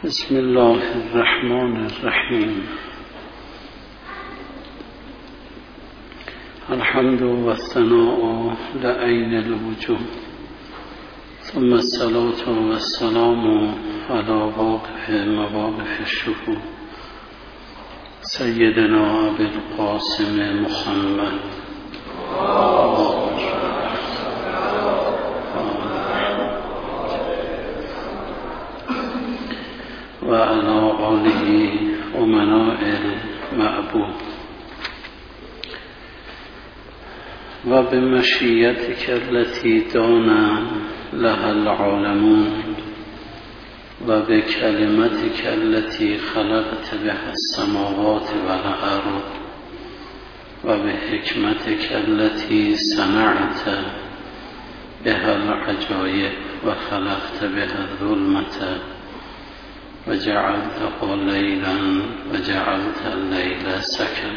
بسم الله الرحمن الرحیم. الحمد و الثناء لعین الوجود، ثم الصلاة و السلام علی واقف مواقف الشهود سیدنا ابی القاسم محمد و علی آله امناء المعبود و بمشیتک التي دان لها العالمون و بکلمتک التي خلقت بها السماوات والارض و بحکمتک التي صنعت بها العجایب و خلقت بها الظلمة و جعلته لیلا و جعلت اللیل سکنا.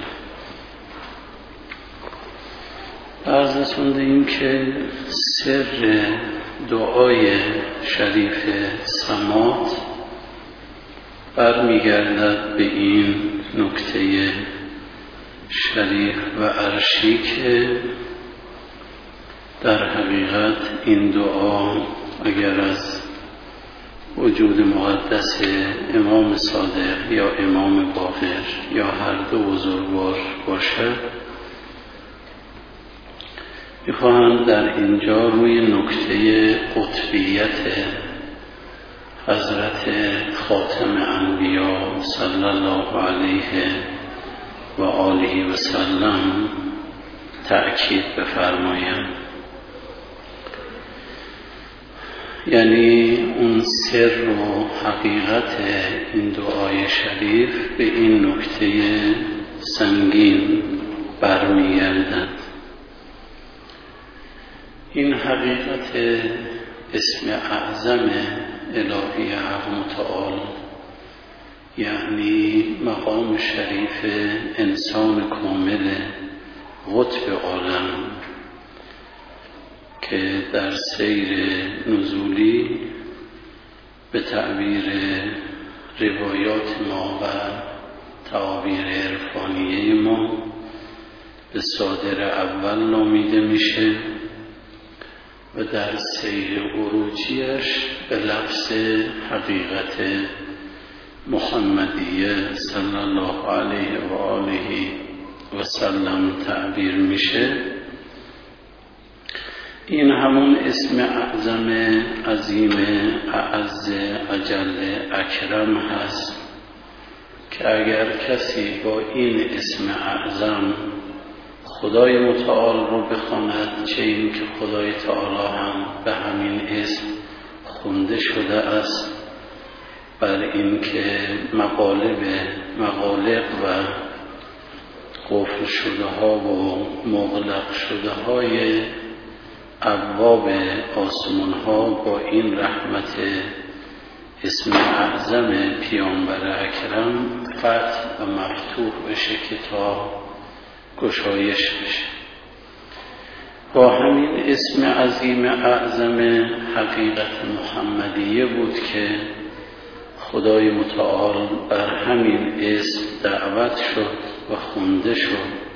عرضتون داریم که سر دعای شریف صمات برمیگردد به این نکته شریف و عرشی که در حقیقت این دعا اگر از وجود مقدس امام صادق یا امام باقر یا هر دو بزرگوار باشد، میخواهم در اینجا روی نکته قطبیت حضرت خاتم انبیا صلی الله علیه و آله و سلم تأکید بفرمایم. یعنی اون سر و حقیقت این دعای شریف به این نکته سنگین برمیگردد. این حقیقت اسم اعظم الهی حق متعال، یعنی مقام شریف انسان کامل قطب عالم که در سیر نزولی به تعبیر روایات ما و تعابیر عرفانیه ما به صادر اول نامیده میشه و در سیر عروجیش به لفظ حقیقت محمدیه صلی الله علیه و آله و سلم تعبیر میشه. این همون اسم اعظم عظیم اعز اجل اکرم هست که اگر کسی با این اسم اعظم خدای متعال رو بخواند، چه این که خدای تعالی هم به همین اسم خونده شده است، بر این که مغالق و قفل شده ها و مغلق شده های ابواب آسمان ها با این رحمت اسم اعظم پیامبر اکرم فتح و مفتوح بشه که تا گشایش بشه. با همین اسم عظیم اعظم حقیقت محمدیه بود که خدای متعال بر همین اسم دعوت شد و خونده شد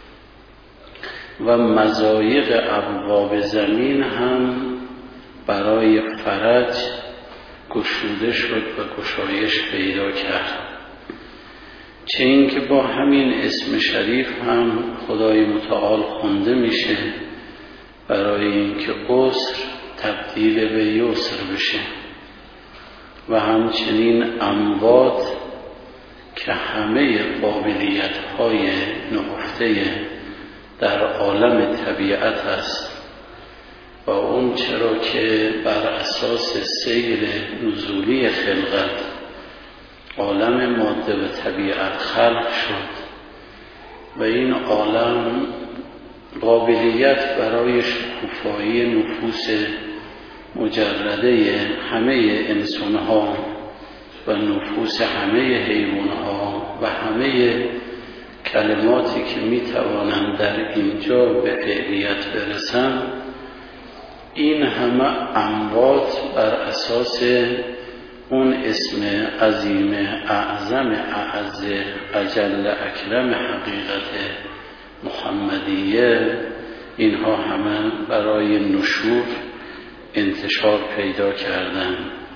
و مضایق ابواب زمین هم برای فرج گشوده شد و گشایش پیدا کرد. چه این که با همین اسم شریف هم خدای متعال خونده میشه برای اینکه عسر تبدیل به یسر بشه و همچنین اموات که همه قابلیت های نهفته در عالم طبیعت است و اون چرا که بر اساس سیر نزولی خلقت عالم ماده و طبیعت خلق شد و این عالم قابلیت برای شکوفایی نفوس مجرده همه انسانها و نفوس همه حیوانها و همه کلماتی که می توانند در اینجا به فعلیت برسند، این همه اموات بر اساس اون اسم عظیم اعظم اعز اجل اکرم حقیقت محمدیه، اینها همه برای نشور انتشار پیدا کردن.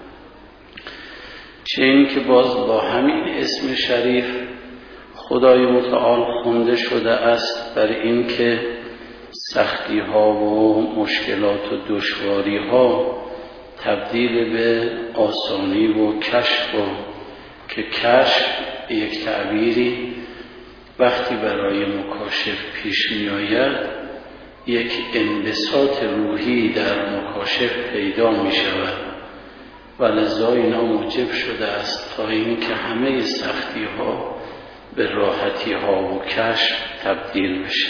چه این که باز با همین اسم شریف خدای متعال خونده شده است بر این که سختی ها و مشکلات و دشواری ها تبدیل به آسانی و کشف، و که کشف یک تعبیری وقتی برای مکاشف پیش می آید یک انبساط روحی در مکاشف پیدا می شود و لذا اینا موجب شده است تا این که همه سختی ها به راحتی ها و کشف تبدیل بشه.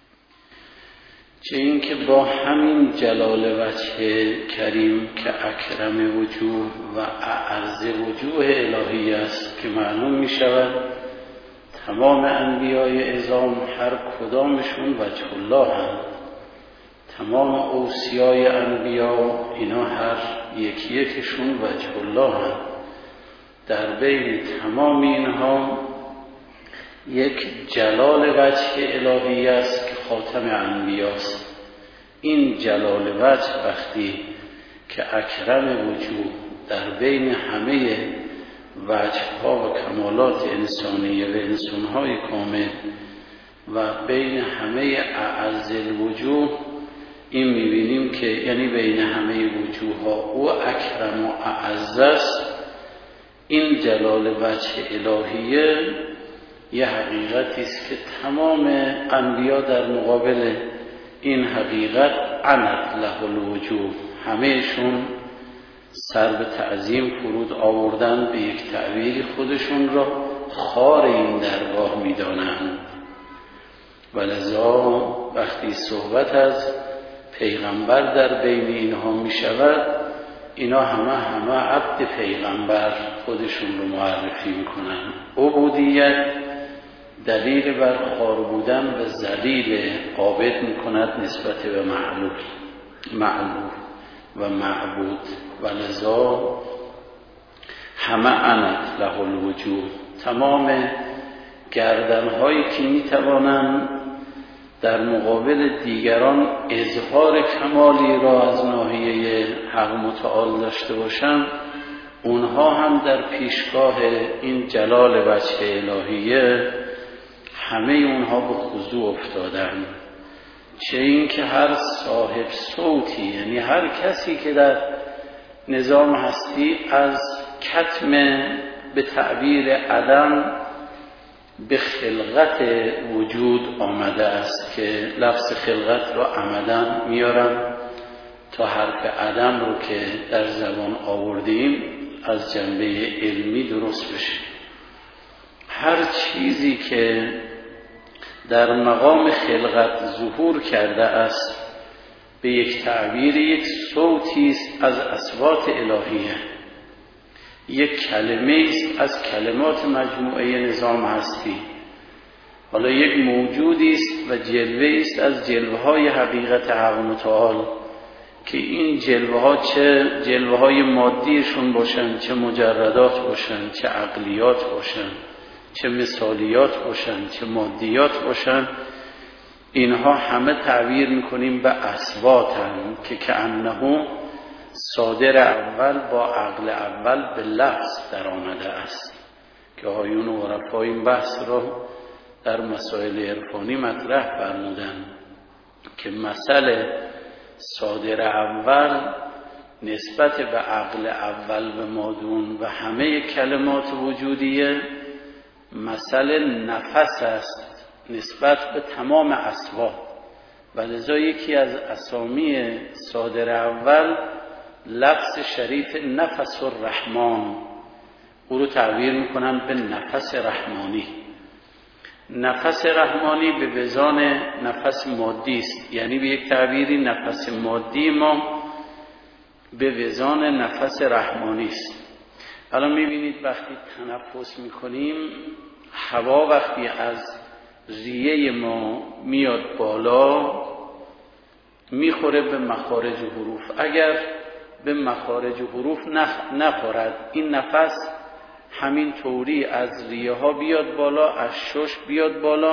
چه این که با همین جلال وجه کریم که اکرم وجوه و اعز وجوه الهی است که معلوم می شود تمام انبیای اعظام هر کدامشون وجه الله هم، تمام اوصیای انبیا اینا هر یکی یکشون وجه الله هم. در بین تمام اینها یک جلال وجه الهی است که خاتم انبیاست. این جلال وجه وقتی که اکرم وجوه در بین همه وجه‌ها و کمالات انسانیه و انسان‌های کامل و بین همه اعز الوجوه، این می‌بینیم که یعنی بین همه وجوه‌ها او اکرم و اعز است. این جلال وجه الهیه یه حقیقتی است که تمام انبیا در مقابل این حقیقت عنت له الوجوه، همهشون سر به تعظیم فرود آوردن، به یک تعبیری خودشون را خار این درگاه می‌دانند. ولذا وقتی صحبت از پیغمبر در بین اینها می شود، اینا همه عبد پیغمبر خودشون رو معرفی میکنن. عبودیت دلیل بر خار بودن و ذلیل عابد میکند نسبت به معلوف و معبود. ولذا همه عنت له الوجوه، تمام گردنهایی که میتوانند در مقابل دیگران اظهار کمالی را از ناحیه حق متعال داشته باشند، اونها هم در پیشگاه این جلال وجه الهیه همه اونها به خضوع افتادن. چه این که هر صاحب صوتی، یعنی هر کسی که در نظام هستی از کتم به تعبیر عدم به خلقت وجود آمده است، که لفظ خلقت را عمدن میارم تا حرف عدم رو که در زبان آوردیم از جنبه علمی درست بشه. هر چیزی که در مقام خلقت ظهور کرده است به یک تعبیر یک صوتی است از اصوات الهیه، یک کلمه است از کلمات مجموعه نظام هستی. حالا یک موجودی است و جلوه است از جلوه های حقیقت حق متعال، که این جلوه ها چه جلوه های مادیشون باشن، چه مجردات باشن، چه عقلیات باشن، چه مثالیات باشن، چه مادیات باشن، اینها همه تعبیر میکنیم به اصواتن که کأنه صادر اول با عقل اول به لفظ در آمده است، که آیون و عرفا این بحث را در مسائل عرفانی مطرح فرمودن که مثل صادر اول نسبت به عقل اول به مادون و همه کلمات وجودیه مثل نفس است نسبت به تمام اصوات. و لذا یکی از اسامی صادر اول لفظ شریف نفس الرحمن، او رو تعبیر میکنن به نفس رحمانی. نفس رحمانی به وزان نفس مادی است، یعنی به یک تعبیری نفس مادی ما به وزان نفس رحمانی است. الان میبینید وقتی تنفس میکنیم هوا وقتی از ریه ما میاد بالا میخوره به مخارج حروف. اگر به مخارج حروف نخورد. این نفس همین طوری از ریه ها بیاد بالا، از شش بیاد بالا،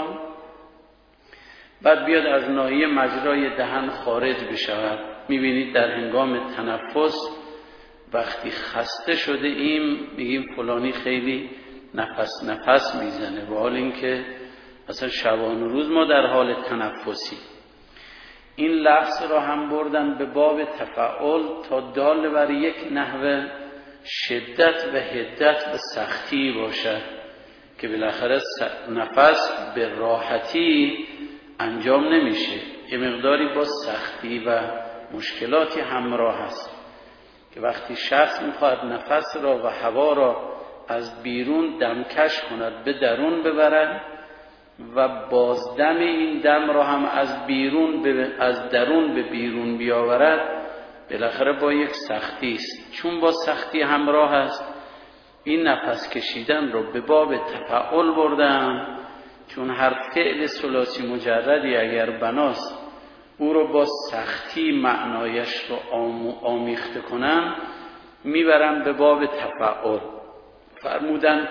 بعد بیاد از ناحیه مجرای دهن خارج بشود. میبینید در هنگام تنفس وقتی خسته شده ایم میگیم فلانی خیلی نفس میزنه، با حال اینکه اصلا شبانه روز ما در حال تنفسی. این لفظ را هم بردن به باب تفعل تا دال بر یک نحوه شدت و حدت و سختی باشد که بالاخره نفس به راحتی انجام نمیشه، یه مقداری با سختی و مشکلاتی همراه است که وقتی شخص میخواهد نفس را و هوا را از بیرون دمکش کند به درون ببرد و بازدم این دم را هم از درون به بیرون بیاورد، بالاخره با یک سختی است. چون با سختی همراه است این نفس کشیدن رو به باب تفعل بردم، چون هر فعل ثلاثی مجردی اگر بناست او رو با سختی معنایش رو آمیخته کنم میبرم به باب تفعل. فرمودن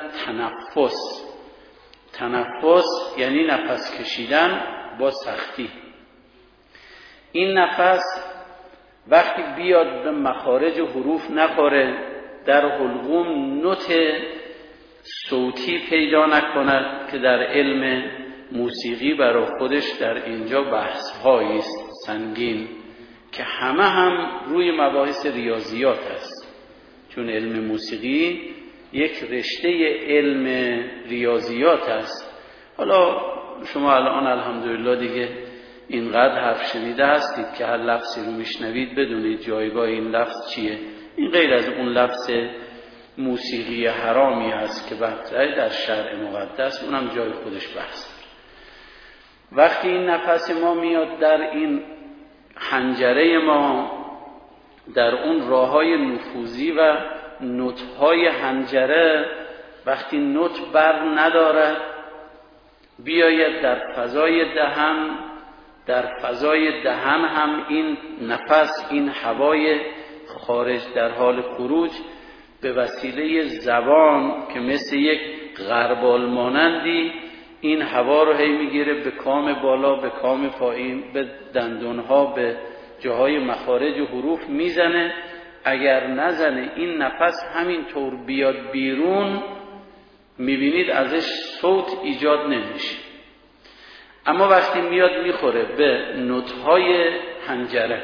تنفس یعنی نفس کشیدن با سختی. این نفس وقتی بیاد به مخارج حروف نخوره، در حلقوم نوت صوتی پیدا نکند که در علم موسیقی برای خودش در اینجا بحث‌هایی است سنگین که همه هم روی مباحث ریاضیات است، چون علم موسیقی یک رشته علم ریاضیات است. حالا شما الان الحمدلله دیگه اینقدر حرف شنیده هستید که هر لفظی رو میشنوید بدونید جایگاه این لفظ چیه. این غیر از اون لفظ موسیقی حرامی هست که بحثه در شرع مقدس، اونم جای خودش بحث. وقتی این نفس ما میاد در این حنجره ما، در اون راههای نفوذی و نوت‌های حنجره، وقتی نوت بر ندارد بیاید در فضای دهن هم این نفس، این هوای خارج در حال خروج به وسیله زبان که مثل یک غربال مانندی این هوا رو هی میگیره به کام بالا، به کام پایین، به دندونها، به جاهای مخارج و حروف میزنه. اگر نزنه این نفس همین طور بیاد بیرون میبینید ازش صوت ایجاد نمیشه. اما وقتی میاد میخوره به نوت‌های حنجره،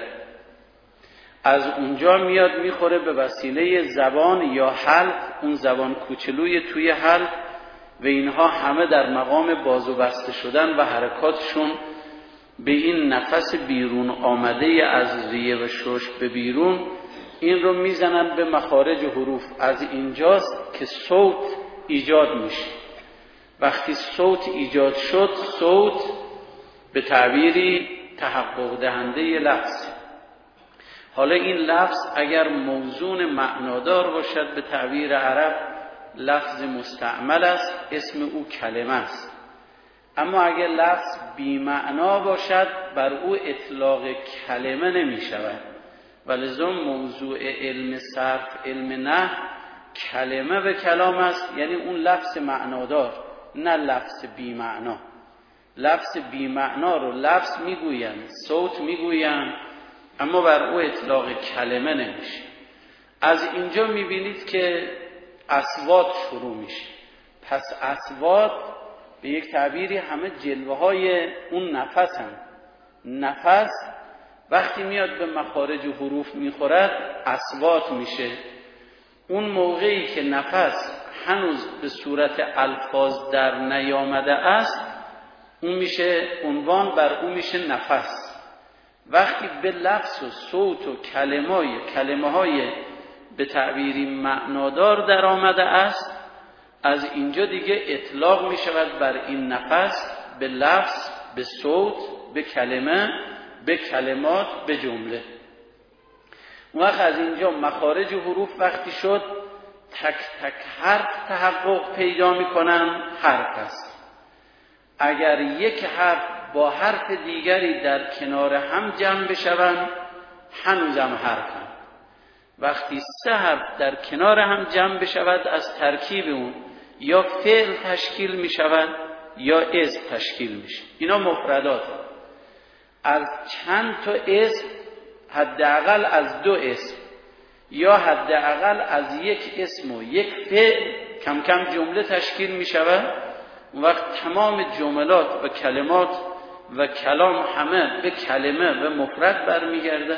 از اونجا میاد میخوره به وسیله زبان یا حلق، اون زبان کوچلوی توی حلق و اینها همه در مقام باز و بسته شدن و حرکاتشون به این نفس بیرون آمده از ریه و شش به بیرون، این رو میزنن به مخارج حروف. از اینجاست که صوت ایجاد میشه. وقتی صوت ایجاد شد، صوت به تعبیری تحقق دهنده لفظ. حالا این لفظ اگر موزون معنادار باشد به تعبیر عرب لفظ مستعمل است، اسم او کلمه است. اما اگر لفظ بی معنا باشد بر او اطلاق کلمه نمی شود. ولذا موضوع علم صرف، علم نحو، کلمه به کلام است، یعنی اون لفظ معنادار، نه لفظ بی معنا. لفظ بی معنا رو لفظ میگویند، صوت میگویند، اما بر او اطلاق کلمه نمیشه. از اینجا میبینید که اصوات شروع میشه. پس اصوات به یک تعبیری همه جلوه های اون نفس هم. نفس وقتی میاد به مخارج و حروف میخورد اصوات میشه. اون موقعی که نفس هنوز به صورت الفاظ در نیامده است، اون میشه عنوان بر اون میشه نفس. وقتی به لفظ و صوت و کلمه های به تعبیری معنادار در آمده است، از اینجا دیگه اطلاق می شود بر این نفس به لفظ، به صوت، به کلمه، به کلمات، به جمله. اون وقت از اینجا مخارج حروف وقتی شد تک تک حرف تحقق پیدا می کنن. حرف است. اگر یک حرف با حرف دیگری در کنار هم جمع بشوند هنوزم حرفن. وقتی 3 حرف در کنار هم جمع بشود از ترکیب اون یا فعل تشکیل می شود یا اسم تشکیل میشه. اینا مفردات. از چند تا اسم، حداقل از 2 اسم یا حداقل از 1 اسم و 1 فعل کم کم جمله تشکیل می شود. اون وقت تمام جملات و کلمات و کلام همه به کلمه و مفرد برمیگردن.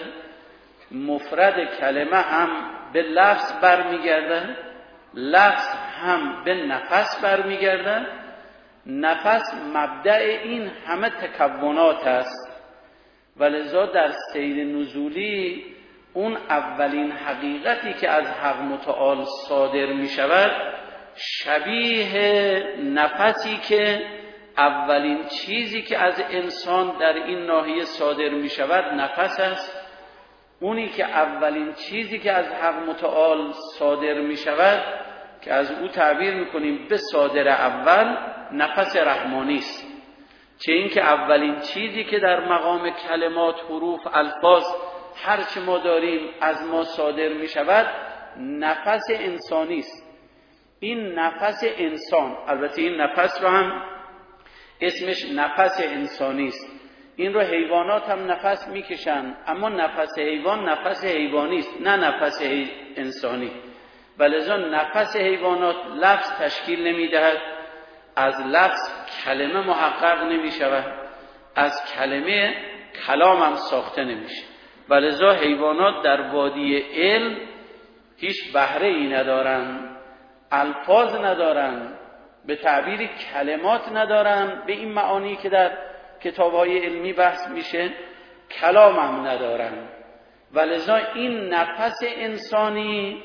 مفرد کلمه هم به لفظ برمیگردن، لفظ هم به نفس برمیگردن. نفس مبدأ این همه تکونات است و لذا در سیر نزولی اون اولین حقیقتی که از حق متعال صادر می شود شبیه نفسی که اولین چیزی که از انسان در این ناحیه صادر می شود نفس است. اونی که اولین چیزی که از حق متعال صادر می شود که از او تعبیر می کنیم به صادر اول، نفس رحمانی است. چه این که اولین چیزی که در مقام کلمات، حروف، الفاظ هر چه ما داریم از ما صادر می شود نفس انسانی است. این نفس انسان، البته این نفس رو هم اسمش نفس انسانی است. این رو حیوانات هم نفس میکشن، اما نفس حیوان نفس حیوانی است نه نفس انسانی. ولذا نفس حیوانات لفظ تشکیل نمیدهد، از لفظ کلمه محقق نمی شود، از کلمه کلام هم ساخته نمیشه. ولذا حیوانات در وادی علم هیچ بهره ای ندارن، الفاظ ندارن، به تعبیر کلمات ندارن به این معانی که در کتاب‌های علمی بحث میشه، کلام هم ندارن. ولذا این نفس انسانی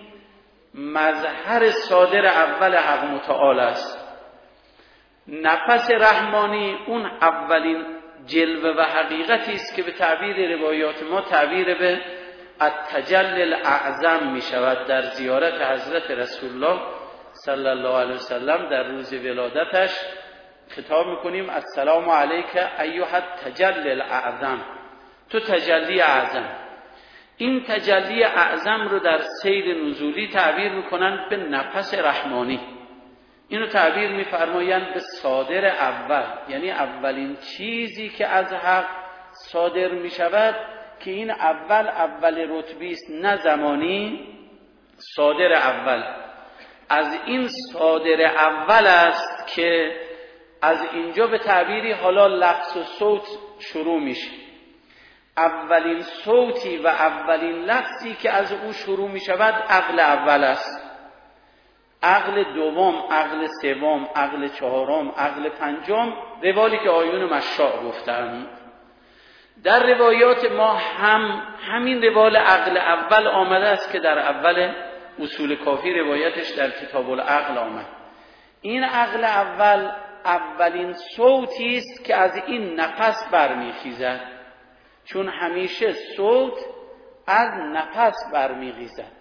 مظهر صادر اول حق متعال است. نفس رحمانی اون اولین جلوه و حقیقتی است که به تعبیر روایات ما تعبیر به التجلی الاعظم می شود. در زیارت حضرت رسول الله صلی الله علیه وسلم در روز ولادتش خطاب میکنیم السلام علیک ایها التجلی الاعظم، تو تجلی اعظم. این تجلی اعظم رو در سیر نزولی تعبیر میکنن به نفس رحمانی. اینو تعبیر میفرمایند به صادر اول، یعنی اولین چیزی که از حق صادر میشود که این اول رتبی است نه زمانی. صادر اول از این صادر اول است که از اینجا به تعبیری حالا لفظ و صوت شروع میشه. اولین صوتی و اولین لفظی که از او شروع میشود عقل اول است. عقل دوم، عقل سوم، عقل چهارم، عقل پنجم، روالی که آیون مشاع گفتن. در روایات ما هم همین روال عقل اول آمده است که در اول اصول کافی روایتش در کتاب العقل آمد. این عقل اول اولین صوتی است که از این نفس برمیخیزد، چون همیشه صوت از نفس برمیخیزد.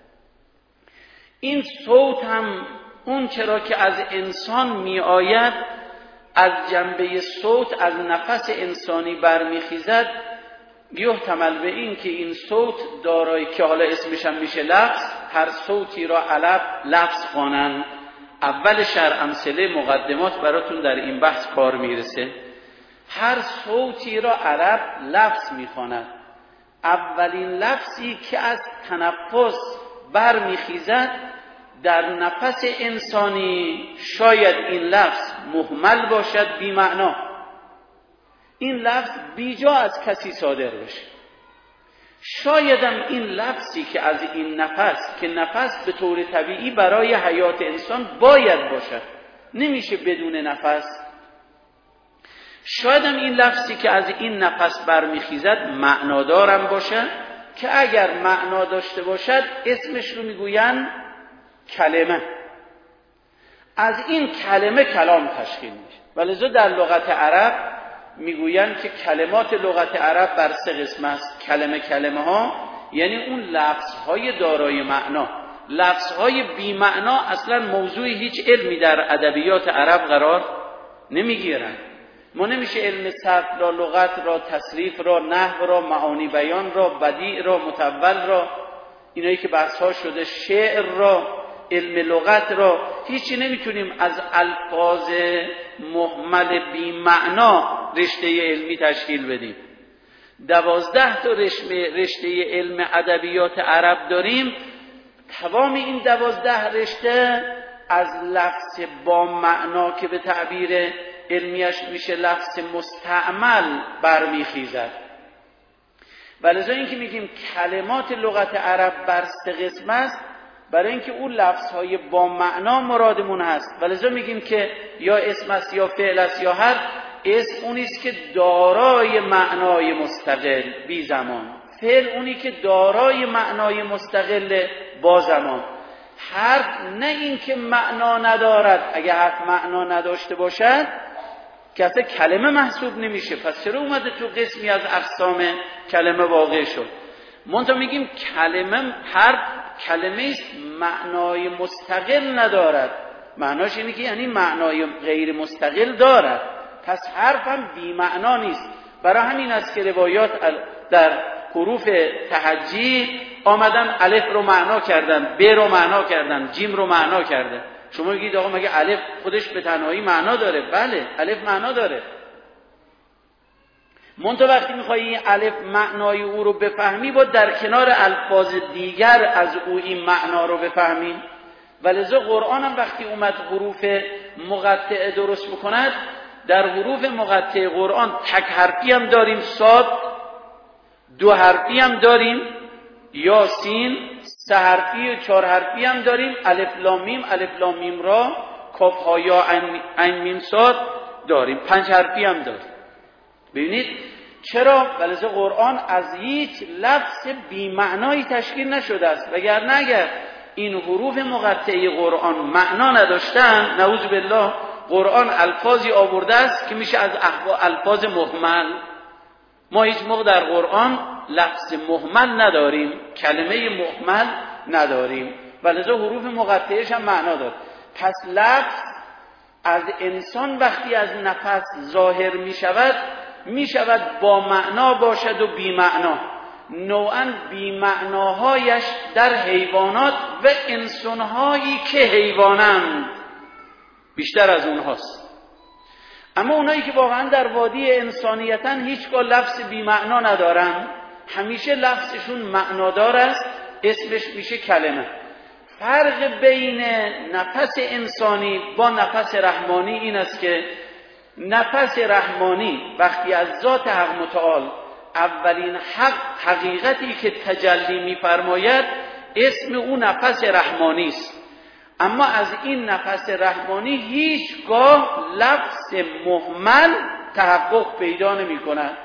این صوت هم اون چرا که از انسان می آید از جنبه صوت از نفس انسانی برمیخیزد، یحتمل به این که این صوت دارای که حالا اسمش هم میشه لفظ، هر صوتی را علب لفظ خوانند. اول شرح امثله مقدمات براتون در این بحث کار میرسه. هر صوتی را عرب لفظ میخواند. اولین لفظی که از تنفس برمیخیزد در نفس انسانی، شاید این لفظ مهمل باشد بی معنا، این لفظ بیجا از کسی صادر بشه. شایدم این لفظی که از این نفس، که نفس به طور طبیعی برای حیات انسان باید باشد، نمیشه بدون نفس، شایدم این لفظی که از این نفس برمیخیزد معنادارم باشد که اگر معنا داشته باشد اسمش رو میگوین کلمه. از این کلمه کلام تشکیل میشه. ولذا در لغت عرب میگوین که کلمات لغت عرب بر 3 قسم است. کلمه ها یعنی اون لفظهای دارای معنا. لفظهای بی معنا اصلا موضوع هیچ علمی در ادبیات عرب قرار نمیگیرن. ما نمیشه علم صرف را، لغت را، تصریف را، نحو را، معانی بیان را، بدیع را، متول را، اینایی که بحث‌ها شده، شعر را، علم لغت را، هیچی نمیتونیم از الفاظ مهمل بی معنا رشته علمی تشکیل بدیم. 12 تا رشته علم ادبیات عرب داریم. تمام این 12 رشته از لفظ با معنا که به تعبیر علمیش میشه لفظ مستعمل برمیخیزد. ولذا این که میگیم کلمات لغت عرب بر 3 قسم است، برای اینکه اون لفظهای با معنا مرادمون هست. ولذا میگیم که یا اسم است یا فعل است یا حرف. اسم اونی است که دارای معنای مستقل بی زمان، فعل اونی که دارای معنای مستقل با زمان، حرف نه این که معنا ندارد. اگه حرف معنا نداشته باشد که اصلا کلمه محسوب نمیشه، پس چرا اومده تو قسمی از اقسام کلمه واقع شد؟ منتها میگیم کلمه، حرف کلمه است معنای مستقل ندارد. معناش اینه که یعنی معنای غیر مستقل دارد، پس حرف هم بی معنا نیست. برای همین است که روایات در حروف تهجی آمدن الف رو معنا کردن، ب رو معنا کردن، جیم رو معنا کردن. شما میگید آقا مگه الف خودش به تنهایی معنا داره؟ بله، الف معنا داره. منتها وقتی میخوایی این الف معنای او رو بفهمی، با در کنار الفاظ دیگر از او این معنا رو بفهمی. ولذا قرآن هم وقتی اومد حروف مقطعه درست بکند، در حروف مقطع قرآن تک حرفی هم داریم صاد، 2 حرفی هم داریم یاسین، 3 حرفی و 4 حرفی هم داریم الف لام میم، الف لام میم را، کاف ها یا عین میم صاد داریم، 5 حرفی هم داریم. ببینید چرا؟ ولذا قرآن از هیچ لفظ بی معنایی تشکیل نشده است. وگرنه اگر این حروف مقطعه قرآن معنا نداشتن، نعوذ بالله، قرآن الفاظی آورده است که میشه از الفاظ مهمل. ما هیچ موقع در قرآن لفظ مهمل نداریم، کلمه مهمل نداریم، ولذا حروف مقطعهش هم معنا داره. پس لفظ از انسان وقتی از نفس ظاهر می شود با معنا باشد و بی معنا. نوعاً بی معناهایش در حیوانات و انسانهایی که حیوانند بیشتر از اونهاست. اما اونایی که واقعا در وادی انسانیتن هیچگاه لفظ بی معنا ندارن، همیشه لفظشون معنادار است، اسمش میشه کلمه. فرق بین نفس انسانی با نفس رحمانی این است که نفس رحمانی وقتی از ذات حق متعال اولین حقیقتی که تجلی می‌فرماید اسم او نفس رحمانی است. اما از این نفس رحمانی هیچگاه لفظ مهمل تحقق پیدا نمی‌کند.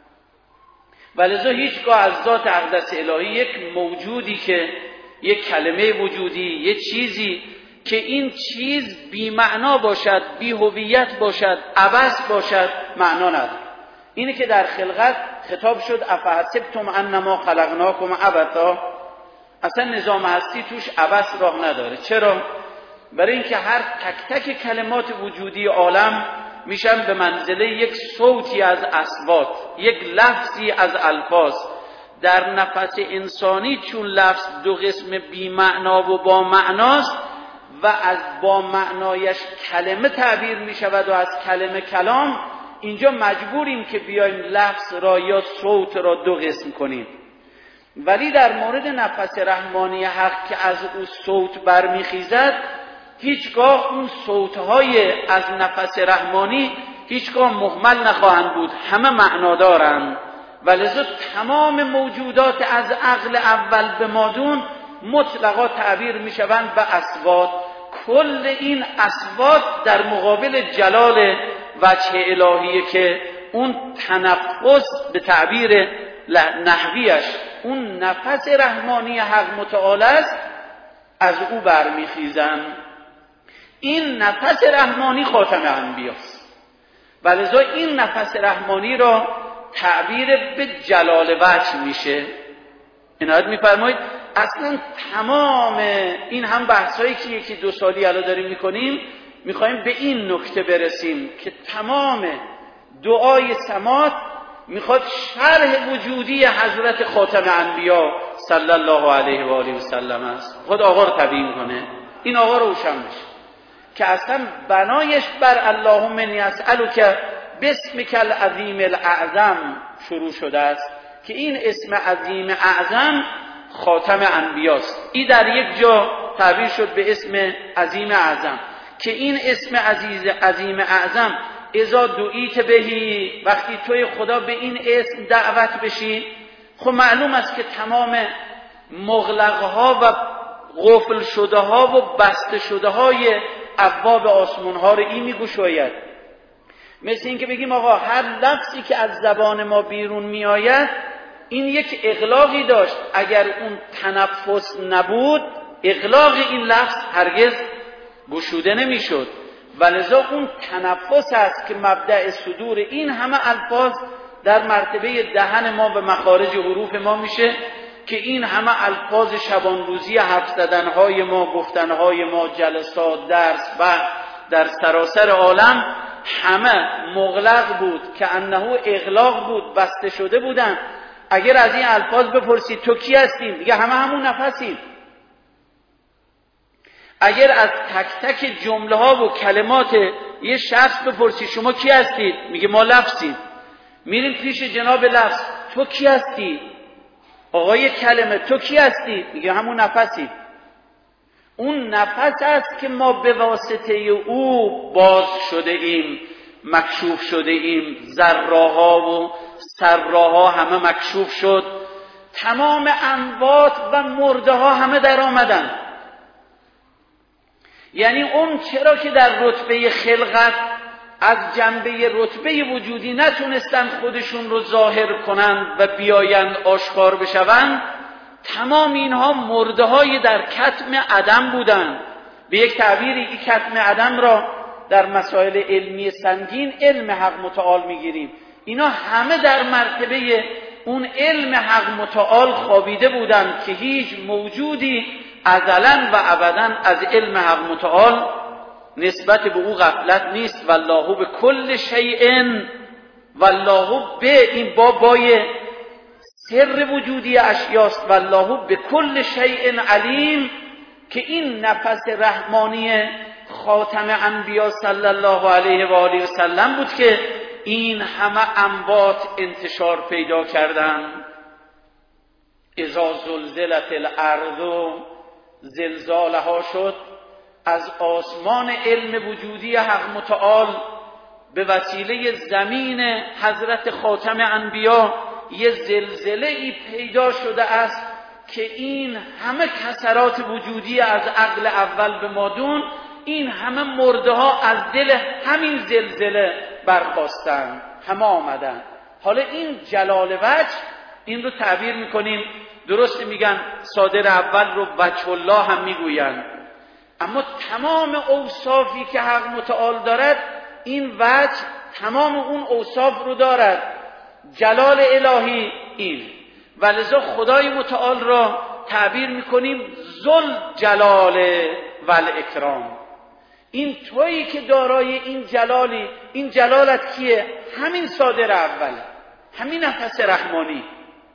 ولذا هیچگاه از ذات اقدس الهی یک موجودی که یک کلمه وجودی، یک چیزی که این چیز بی معنا باشد، بی هویت باشد، عبث باشد، معنا نداره. اینه که در خلقت خطاب شد افحسبتم انما خلقناکم عبثا. اصلا نظام هستی توش عبث راه نداره. چرا؟ برای اینکه هر تک تک کلمات وجودی عالم میشن به منزله یک صوتی از اصوات، یک لفظی از الفاظ. در نفس انسانی چون لفظ 2 قسم بی معنا و با معناست و از با معنایش کلمه تعبیر می شود و از کلمه کلام، اینجا مجبوریم که بیایم لفظ را یا صوت را 2 قسم کنیم. ولی در مورد نفس رحمانی حق که از او صوت برمیخیزد، هیچگاه اون صوتهای از نفس رحمانی هیچگاه مهمل نخواهند بود، همه معنا دارند. ولذا تمام موجودات از عقل اول به مادون مطلقا تعبیر می شوند به اصوات. کل این اصوات در مقابل جلال وجه الهیه که اون تنفس به تعبیر نحویش اون نفس رحمانی حق متعال است، از او برمیخیزند. این نفس رحمانی خاتم انبیاست. ولذا این نفس رحمانی را تعبیر به جلال وجه میشه. عنایت میفرمایید اصلا تمام این هم بحثایی که 1-2 سالی الان داریم میکنیم، میخوایم به این نکته برسیم که تمام دعای سماعت میخواد شرح وجودی حضرت خاتم انبیا صلی الله علیه و آله و سلم است. خود آقا رو تبیین کنه، این آقا رو روشن بشه که اصلا بنایش بر اللهم انی اسألک باسمک العظیم الاعظم شروع شده است که این اسم عظیم اعظم خاتم انبیاست. این در یک جا تعبیر شد به اسم عظیم اعظم که این اسم عظیم اعظم اذا دعیت بهی، وقتی توی خدا به این اسم دعوت بشی، خب معلوم است که تمام مغلقها و قفل شده ها و بسته شده های ابواب آسمان ها رو این میگشاید. مثل این که بگیم آقا هر لفظی که از زبان ما بیرون می آید این یک اغلاقی داشت، اگر اون تنفس نبود اغلاق این لفظ هرگز گشوده نمی شد، ولذا اون تنفس است که مبدأ صدور این همه الفاظ در مرتبه دهن ما و مخارج حروف ما میشه که این همه الفاظ شبان روزی حرف زدنهای ما، گفتنهای ما، جلسات، درس و در سراسر عالم همه مغلق بود که انه اغلاق بود، بسته شده بودن. اگر از این الفاظ بپرسید تو کی هستیم، دیگه همه همون نفسیم. اگر از تک تک جمله ها و کلمات یه شخص بپرسید شما کی هستید، میگه ما لفظیم. میریم پیش جناب لفظ، تو کی هستی؟ آقای کلمه تو کی هستی؟ میگه همون نفسی. اون نفس است که ما به واسطه او باز شده ایم، مکشوف شده ایم. ذراها و سراها همه مکشوف شد، تمام اموات و مرده ها همه در آمدن. یعنی اون چرا که در رتبه خلقت از جنبه رتبه وجودی نتونستن خودشون رو ظاهر کنند و بیایند آشکار بشوند، تمام اینها مرده های در کتم عدم بودند. به یک تعبیری این کتم عدم را در مسائل علمی سنگین علم حق متعال میگیریم. اینا همه در مرتبه اون علم حق متعال خوابیده بودند که هیچ موجودی ازلا و ابدا از علم حق متعال نسبت به او غفلت نیست. والله به کل شیء، والله به این بابای سر وجودی اشیاست، والله به کل شیء علیم، که این نفس رحمانی خاتم انبیا صلی الله علیه و آله و سلم بود که این همه اموات انتشار پیدا کردند. اذا زلزلت الارض، زلزالها شد، از آسمان علم وجودی حق متعال به وسیله زمین حضرت خاتم انبیا یه زلزله ای پیدا شده است که این همه کسرات وجودی از عقل اول به مادون، این همه مرده ها از دل همین زلزله برخاستند، همه آمدن. حالا این جلال وجه، این رو تعبیر میکنیم، درست میگن صادر اول رو وجه الله هم میگوین، اما تمام اوصافی که حق متعال دارد این وجه تمام اون اوصاف رو دارد. جلال الهی این، ولذا خدای متعال را تعبیر میکنیم ذل جلال و الاکرام. این تویی که دارای این جلالی، این جلالت کیه؟ همین صادر اول، همین نفس رحمانی،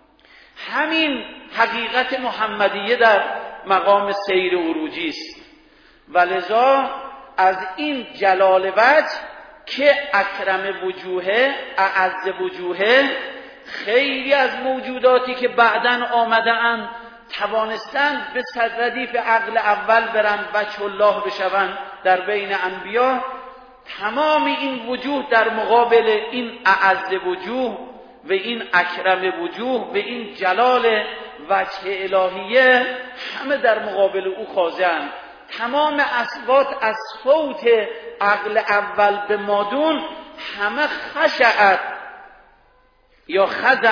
همین حقیقت محمدیه در مقام سیر عروجی است. ولذا از این جلال وجه که اکرم وجوه، اعز وجوه، خیلی از موجوداتی که بعداً آمدن توانستند به ردیف عقل اول برن، وجه الله بشوند در بین انبیا. تمام این وجوه در مقابل این اعز وجوه و این اکرم وجوه و این جلال وجه الهیه همه در مقابل او خاضع‌اند. تمام اصوات از صوت عقل اول به مادون همه خشعت یا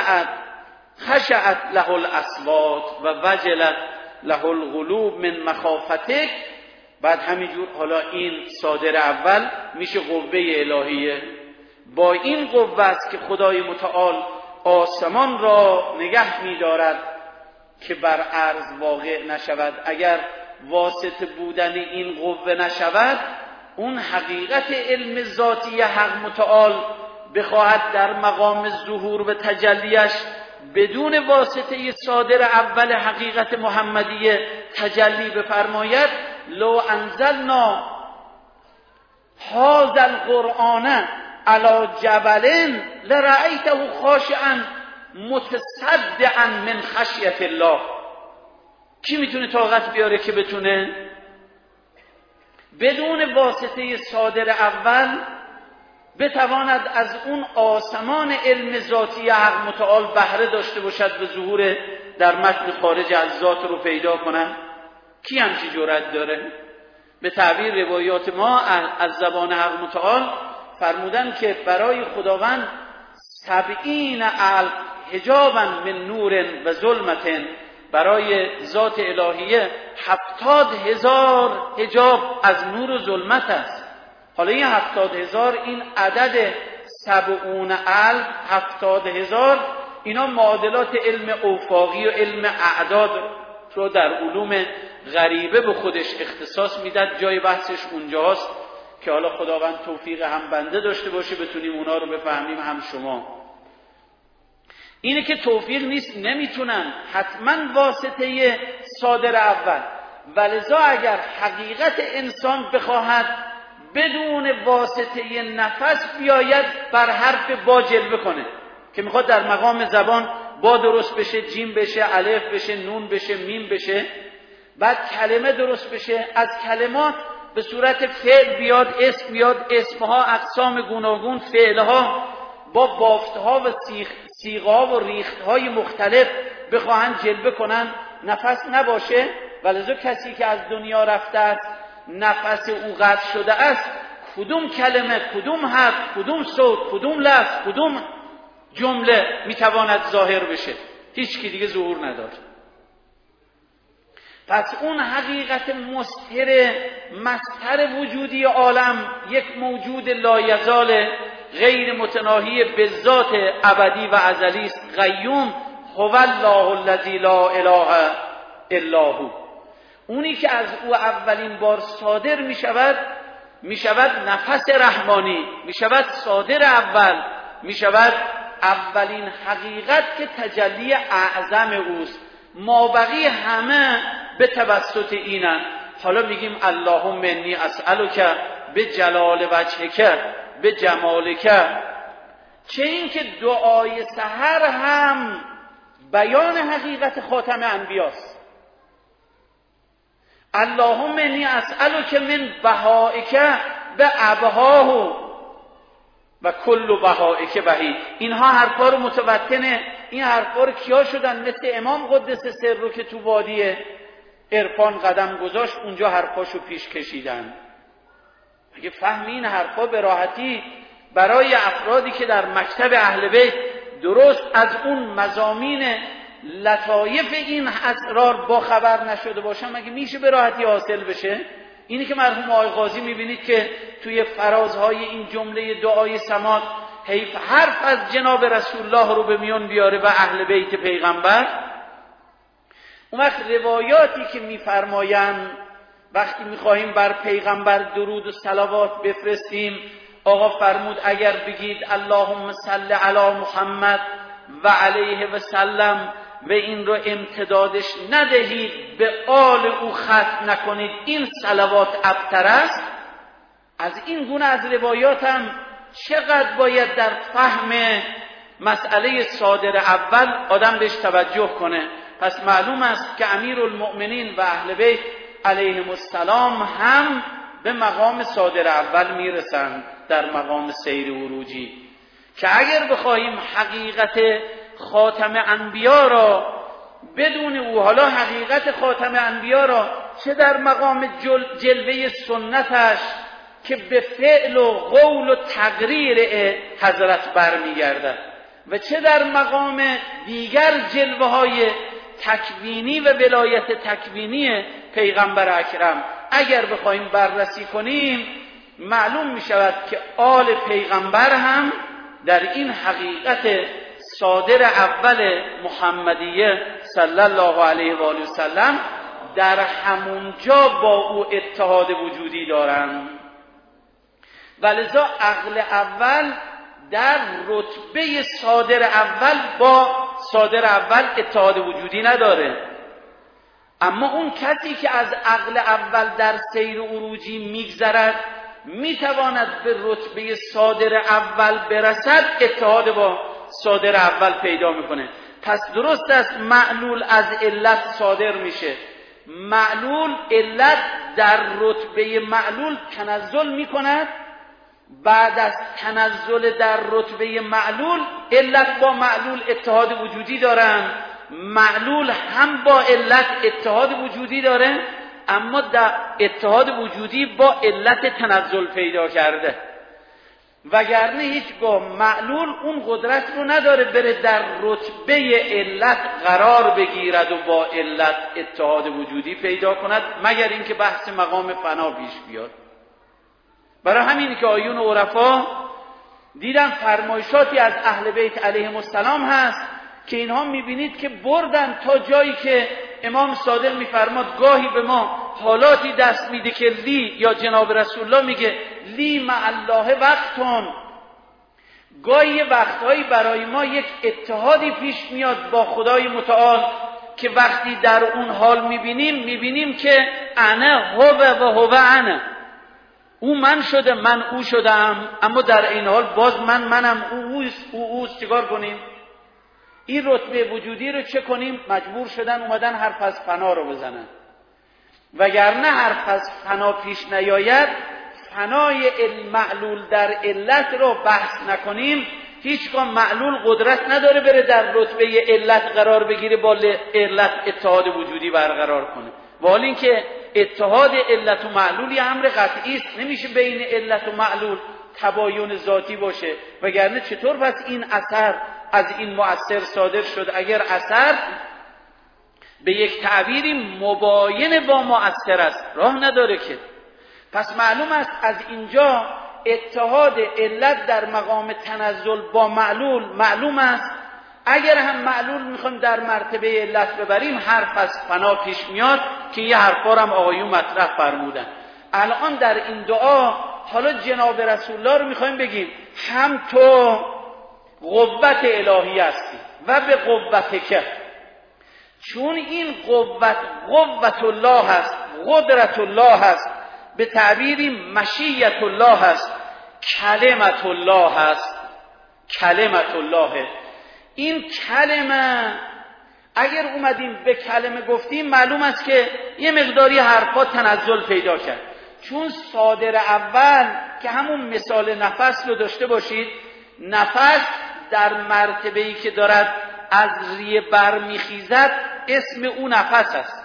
خشعت له الاصوات و وجلت له القلوب من مخافتک. بعد همینجور حالا این صادر اول میشه قوه الهیه. با این قوه است که خدای متعال آسمان را نگه می‌دارد که بر ارض واقع نشود. اگر واسطه بودن این قوه نشود، اون حقیقت علم ذاتی حق متعال بخواهد در مقام ظهور و تجلیش بدون واسطه صادر اول حقیقت محمدیه تجلی بفرماید، لو انزلنا هذا القرآن علی جبل لرأیته خاشعا متصدعا من خشیت الله. کی میتونه طاقت بیاره که بتونه بدون واسطه صادر اول بتواند از اون آسمان علم ذاتی حق متعال بهره داشته باشد به ظهور در متن خارج از ذات رو پیدا کنن؟ کی همچی جرأت داره؟ به تعبیر روایات ما از زبان حق متعال فرمودن که برای خداوند 70,000 حجابا من نور و ظلمت، برای ذات الهیه 70,000 حجاب از نور و ظلمت است. حالا این 70,000 این عدد 70,000 70,000 اینا معادلات علم افاقی و علم اعداد رو در علوم غریبه به خودش اختصاص میداد. جای بحثش اونجاست که حالا خداوند توفیق هم بنده داشته باشه بتونیم اونا رو بفهمیم هم شما. اینه که توفیق نیست، نمیتونن حتما واسطه صادر اول، ولذا اگر حقیقت انسان بخواهد بدون واسطه نفس بیاید بر حرف با جلوه کنه که میخواد در مقام زبان با درست بشه، جیم بشه، الف بشه، نون بشه، میم بشه، بعد کلمه درست بشه، از کلمات به صورت فعل بیاد، اسم بیاد، اسمها اقسام گوناگون، فعلها با بافتها و صیغه‌ها و ریختهای مختلف بخواهند جلوه کنن، نفس نباشه. ولذا کسی که از دنیا رفته است نفس او قطع شده است، کدوم کلمه، کدوم حرف، کدوم صوت، کدوم لفظ، کدوم جمله میتواند ظاهر بشه؟ هیچ کی دیگه ظهور نداره. پس اون حقیقت مستر وجودی عالم یک موجود لایزال غیر متناهی به ذات ابدی و ازلی است. قیوم هو الله الذی لا اله الا هو. اونی که از او اولین بار صادر می شود نفس رحمانی، می شود صادر اول، می شود اولین حقیقت که تجلی اعظم اوست. مابقی همه به توسط اینن. حالا میگیم اللهم انی اسألک به جلال وجهک به جمالک. چه این که دعای سحر هم بیان حقیقت خاتم انبیاست. اللهم انی اسألک من بهائک به ابهاه و کل بهائک بهی. اینها حرفا رو متوطنه. این حرفا رو کیا شدن؟ مثل امام قدس سر رو که تو وادی عرفان قدم گذاشت، اونجا حرفاشو پیش کشیدن. اگه فهم این حرفا به راحتی برای افرادی که در مکتب اهل بیت درست از اون مضامین لطایف این اسرار با خبر نشده باشن، مگه میشه به راحتی حاصل بشه؟ اینی که مرحوم آقای قاضی میبینید که توی فرازهای این جمله دعای سماع حیف حرف از جناب رسول الله رو به میان بیاره و اهل بیت پیغمبر. اون وقت روایاتی که میفرمایند وقتی میخواهیم بر پیغمبر درود و صلوات بفرستیم، آقا فرمود اگر بگید اللهم صل علی محمد و علیه و سلم و این رو امتدادش ندهید، به آل او ختم نکنید، این صلوات ابتر است. از این گونه از روایاتم چقدر باید در فهم مسئله صادر اول آدم بهش توجه کنه. پس معلوم است که امیرالمؤمنین و اهل بیت علیهم السلام هم به مقام صادر اول میرسند در مقام سیر عروجی، که اگر بخواهیم حقیقت خاتم انبیا را بدون او، حالا حقیقت خاتم انبیا را چه در مقام جلوه سنتش که به فعل و قول و تقریر حضرت برمیگردد و چه در مقام دیگر جلوه های تکوینی و ولایت تکوینی پیغمبر اکرم اگر بخوایم بررسی کنیم، معلوم می شود که آل پیغمبر هم در این حقیقت صادر اول محمدیه صلی الله علیه و آله و سلم در همون جا با او اتحاد وجودی دارند. ولذا عقل اول در رتبه صادر اول با صادر اول اتحاد وجودی نداره، اما اون کسی که از عقل اول در سیر عروجی میگذرد میتواند به رتبه صادر اول برسد، اتحاد با صادر اول پیدا میکنه. پس درست است معلول از علت صادر میشه، معلول علت در رتبه معلول تنزل میکند، بعد از تنزل در رتبه معلول علت با معلول اتحاد وجودی دارن، معلول هم با علت اتحاد وجودی داره، اما در اتحاد وجودی با علت تنزل پیدا کرده، وگرنه هیچگاه معلول اون قدرت رو نداره بره در رتبه علت قرار بگیرد و با علت اتحاد وجودی پیدا کند، مگر اینکه بحث مقام فنا پیش بیاد. برای همین که آیون عرفا دیدن فرمایشاتی از اهل بیت علیهم السلام هست که اینها میبینید که بردن تا جایی که امام صادق میفرماد گاهی به ما حالاتی دست میده که لی، یا جناب رسول الله میگه لی مع الله وقتون، گاهی وقتهایی برای ما یک اتحادی پیش میاد با خدای متعال که وقتی در اون حال میبینیم که انا هو و هو انا، او من شده من او شدم، اما در این حال باز منم اوست. چیکار کنیم؟ این رتبه وجودی رو چه کنیم؟ مجبور شدن اومدن حرف از فنا رو بزنن، وگرنه حرف از فنا پیش نیاید، فنای معلول در علت رو بحث نکنیم، هیچگاه معلول قدرت نداره بره در رتبه علت قرار بگیره با علت اتحاد وجودی برقرار کنه. ولی اینکه اتحاد علت و معلول یه امر قطعی است، نمیشه بین علت و معلول تباین ذاتی باشه، وگرنه چطور پس این اثر از این مؤثر صادر شد اگر اثر به یک تعبیری مباین با مؤثر است؟ راه نداره که. پس معلوم است از اینجا اتحاد علت در مقام تنزل با معلول معلوم است. اگر هم معلول میخوایم در مرتبه علت ببریم، حرف از فنا پیش میاد که یه حرفا هم آقایون مطرح فرمودن. الان در این دعا حالا جناب رسول الله رو میخوایم بگیم هم تو قوت الهی هستی و به قوت که، چون این قوت الله هست، قدرت الله هست، به تعبیری مشیت الله هست، کلمت الله هست، کلمت الله. این کلمه اگر اومدیم به کلمه گفتیم معلوم است که یه مقداری حرفا تنزل پیدا کرد، چون صادر اول که همون مثال نفس رو داشته باشید، نفس در مرتبه‌ای که دارد از ریه برمیخیزد اسم او نفس است.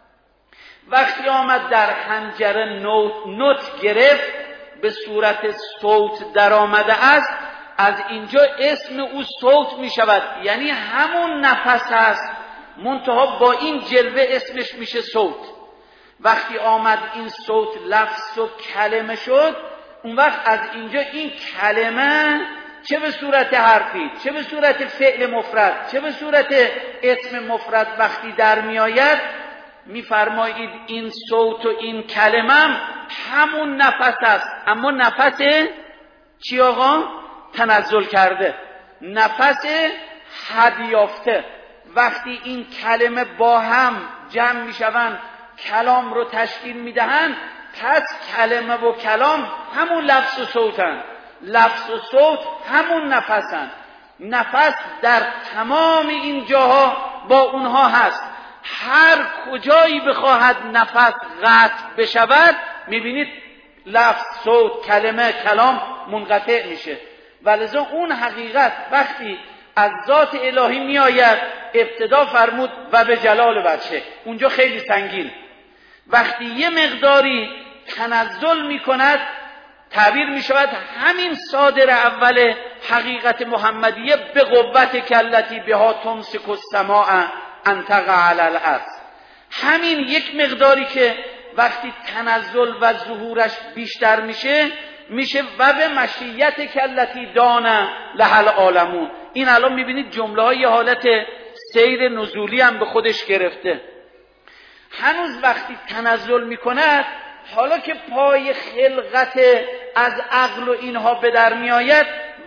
وقتی آمد در حنجره نوت گرفت به صورت صوت در آمده است، از اینجا اسم او صوت می شود، یعنی همون نفس است، منتها با این جلوه اسمش میشه صوت. وقتی آمد این صوت لفظ و کلمه شد، اون وقت از اینجا این کلمه چه به صورت حرفی، چه به صورت فعل مفرد، چه به صورت اسم مفرد وقتی در می آید، میفرمایید این صوت و این کلمه همون نفس است، اما نفس چی آقا؟ تنزل کرده، نفس حد یافته. وقتی این کلمه با هم جمع میشوند کلام رو تشکیل میدهند، پس کلمه و کلام همون لفظ و صوتن، لفظ و صوت همون نفسن. نفس در تمام این جاها با اونها هست. هر کجایی بخواهد نفس قطع بشود میبینید لفظ، صوت، کلمه، کلام منقطع میشه. ولذا اون حقیقت وقتی از ذات الهی می آید، ابتدا فرمود و به جلال وجهه، اونجا خیلی سنگین. وقتی یه مقداری تنزل می کند، تعبیر می شود همین صادر اول حقیقت محمدیه به قوت کلتی بها تمسک السماء ان تقع علی الارض. همین یک مقداری که وقتی تنزل و ظهورش بیشتر میشه و به مشیت کلتی دانه لهل عالمون. این الان میبینید جمله های حالت سیر نزولی هم به خودش گرفته. هنوز وقتی تنزل میکند، حالا که پای خلقت از عقل و اینها به در میآید،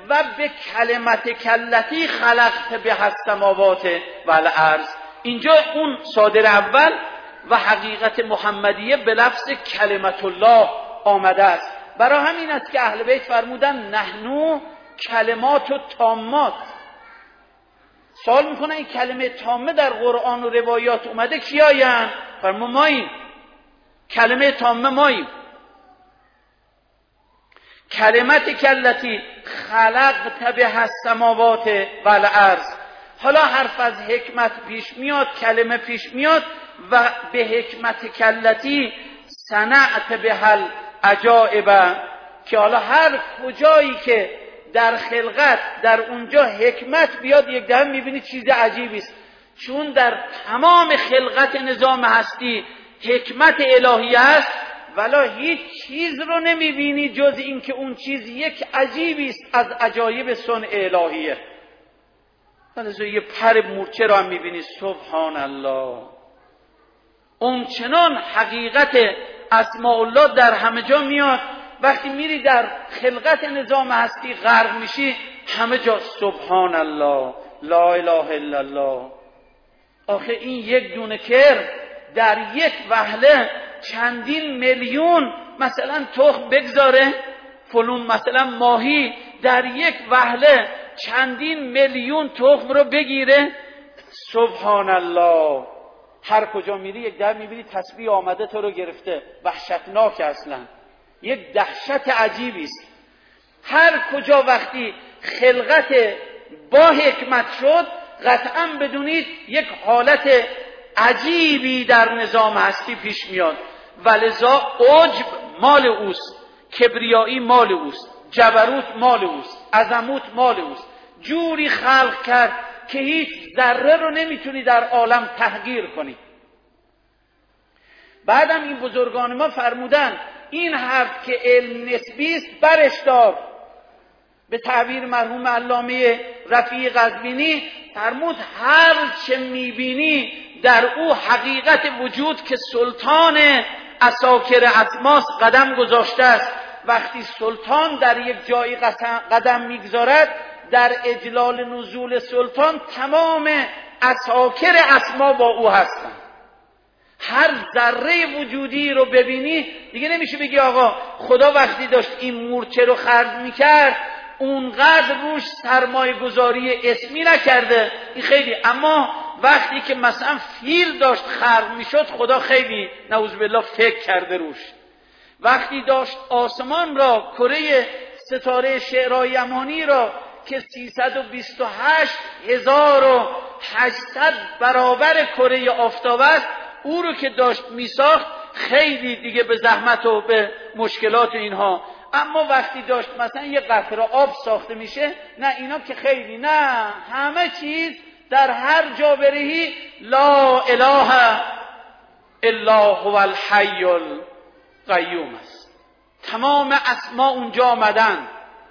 و به کلمت کلتی خلقت به السماوات و الارض. اینجا اون صادر اول و حقیقت محمدیه به لفظ کلمت الله آمده است. برای همین است که اهل بیت فرمودن نحنو کلمات و تامات. سوال میکنن این کلمه تامه در قرآن و روایات اومده کیاین؟ فرمود ماییم، کلمه تامه ماییم. کلمت کلتی خلقت به السماوات و الارض. حالا حرف از حکمت پیش میاد، کلمه پیش میاد و به حکمت کلتی صنعت به العجائب، که حالا هر کجایی که در خلقت در اونجا حکمت بیاد یک دفعه میبینی چیز عجیبی است، چون در تمام خلقت نظام هستی حکمت الهی است، ولی هیچ چیز رو نمیبینی جز این که اون چیز یک عجیبی است از عجایب صنع الهیه. ولی یه پر مورچه رو هم میبینی، سبحان الله. اون چنان حقیقت اسماء الله در همه جا میاد. وقتی میری در خلقت نظام هستی غرق میشی، همه جا سبحان الله، لا اله الا الله. آخه این یک دونه کر در یک وهله چندین میلیون مثلا تخم بگذاره، فلون مثلا ماهی در یک وهله چندین میلیون تخم رو بگیره، سبحان الله. هر کجا میری یک در میبینی تسبیح آمده تو رو گرفته، وحشتناک اصلا، یک دهشت عجیبی است. هر کجا وقتی خلقت با حکمت شد، قطعا بدونید یک حالت عجیبی در نظام هستی پیش میاد. ولذا عجب مال اوست، کبریایی مال اوست، جبروت مال اوست، عظمت مال اوست. جوری خلق کرد که هیچ ذره رو نمیتونی در عالم تحقیر کنی. بعدم این بزرگان ما فرمودن این حرف که علم نسبی است برش دار. به تعبیر مرحوم علامه رفیع قزوینی فرمود هر چه میبینی در او حقیقت وجود که سلطان عساکر اسماس قدم گذاشته است. وقتی سلطان در یک جایی قدم میگذارد، در اجلال نزول سلطان تمام عساکر اسما با او هستند. هر ذره وجودی رو ببینی دیگه نمیشه بگی آقا خدا وقتی داشت این مورچه رو خرج میکرد اونقدر روش سرمایه گذاری اسمی نکرده، این خیلی. اما وقتی که مثلا فیل داشت خرج میشد خدا خیلی نعوذ بالله فکر کرده روش. وقتی داشت آسمان را، کره ستاره شعرهای یمانی را که 328,800 برابر کره آفتاب است، او رو که داشت میساخت خیلی دیگه به زحمت و به مشکلات اینها. اما وقتی داشت مثلا یه قطره آب ساخته میشه، نه اینا که خیلی، نه همه چیز در هر جا برهی لا اله الا هو الحی القیوم است. تمام اسما اونجا آمدن.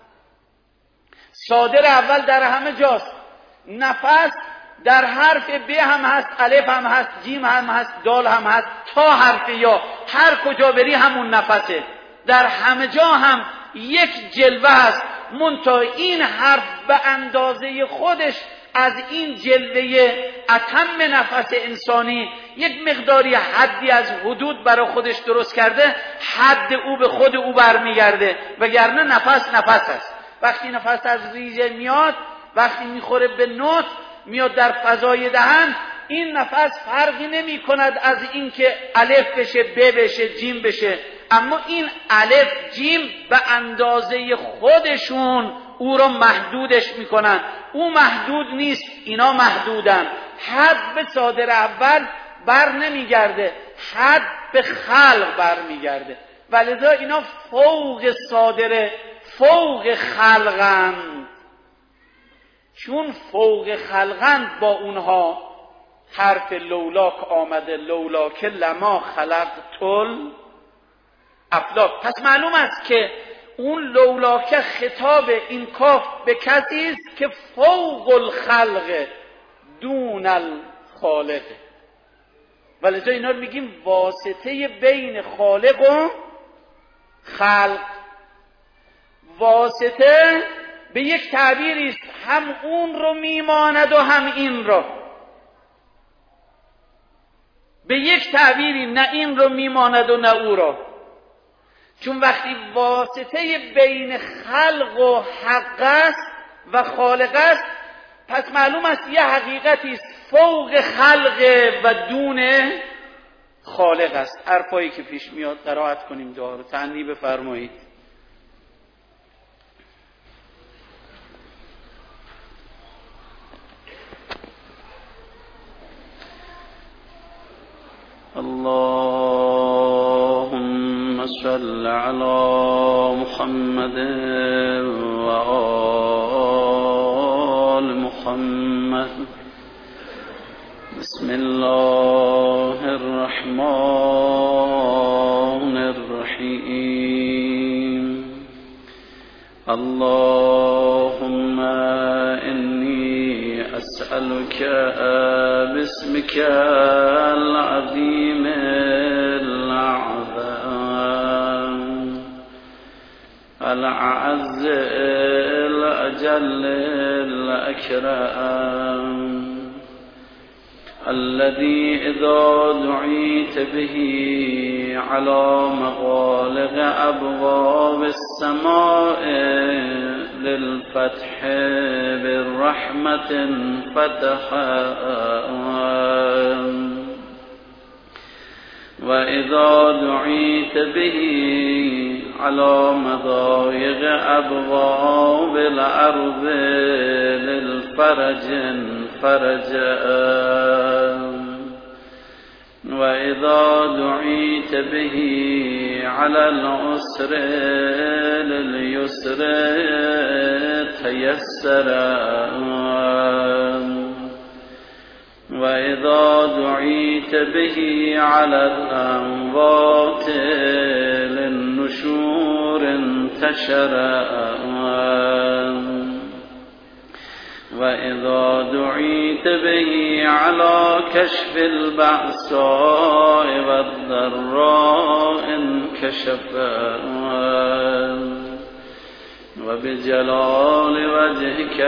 صادر اول در همه جاست. نفس در حرف ب هم هست، الف هم هست، جیم هم هست، دال هم هست، تا حرف یا. هر کجا بری همون نفسه. در همه جا هم یک جلوه هست، منتها این حرف به اندازه خودش از این جلوه اتم نفس انسانی یک مقداری حدی از حدود برای خودش درست کرده، حد او به خود او برمیگرده، وگرنه نفس نفس است. وقتی نفس از ریشه میاد، وقتی میخوره به نوت میاد در فضای دهن، این نفس فرقی نمی کند از این که الف بشه، ب بشه، جیم بشه. اما این الف جیم به اندازه خودشون او رو محدودش میکنن. او محدود نیست، اینا محدودن. حد به صادر اول بر نمیگرده، حد به خلق بر میگرده. ولذا اینا فوق صادره، فوق خلقند. چون فوق خلقند با اونها حرف لولاک آمده، لولاک لما خلقتل افلاک. پس معلوم است که اون لولاک خطاب این کاف به کسی است که فوق الخلق دون الخالق. ولذا اینا رو میگیم واسطه بین خالق و خلق. واسطه به یک تعبیری است هم اون رو میماند و هم این رو. به یک تعبیری نه این رو میماند و نه او رو. چون وقتی واسطه بین خلق و حق است و خالق است، پس معلوم است یه حقیقتی است فوق خلق و دون خالق است. حرفایی که پیش میاد قرائت کنیم، دعا رو تعنی بفرمایید. اللهم صل على محمد و آل محمد. بسم الله الرحمن الرحیم. اللهم إني أسألك باسمك العظيم الأعظم الأعز الأجل الأكرم الذي إذا دعيت به على مغالق أبواب السماء للفتح بالرحمة فتح، وإذا دعيت به على مضايق أبواب الأرض للفرج فرجا، وإذا دعيت به على العسر لليسر تيسرا، وإذا دعيت به على الأموات للنشور انتشرا، وإذا دعيت به على كشف البأساء والضراء انكشفا، وبجلال وجهك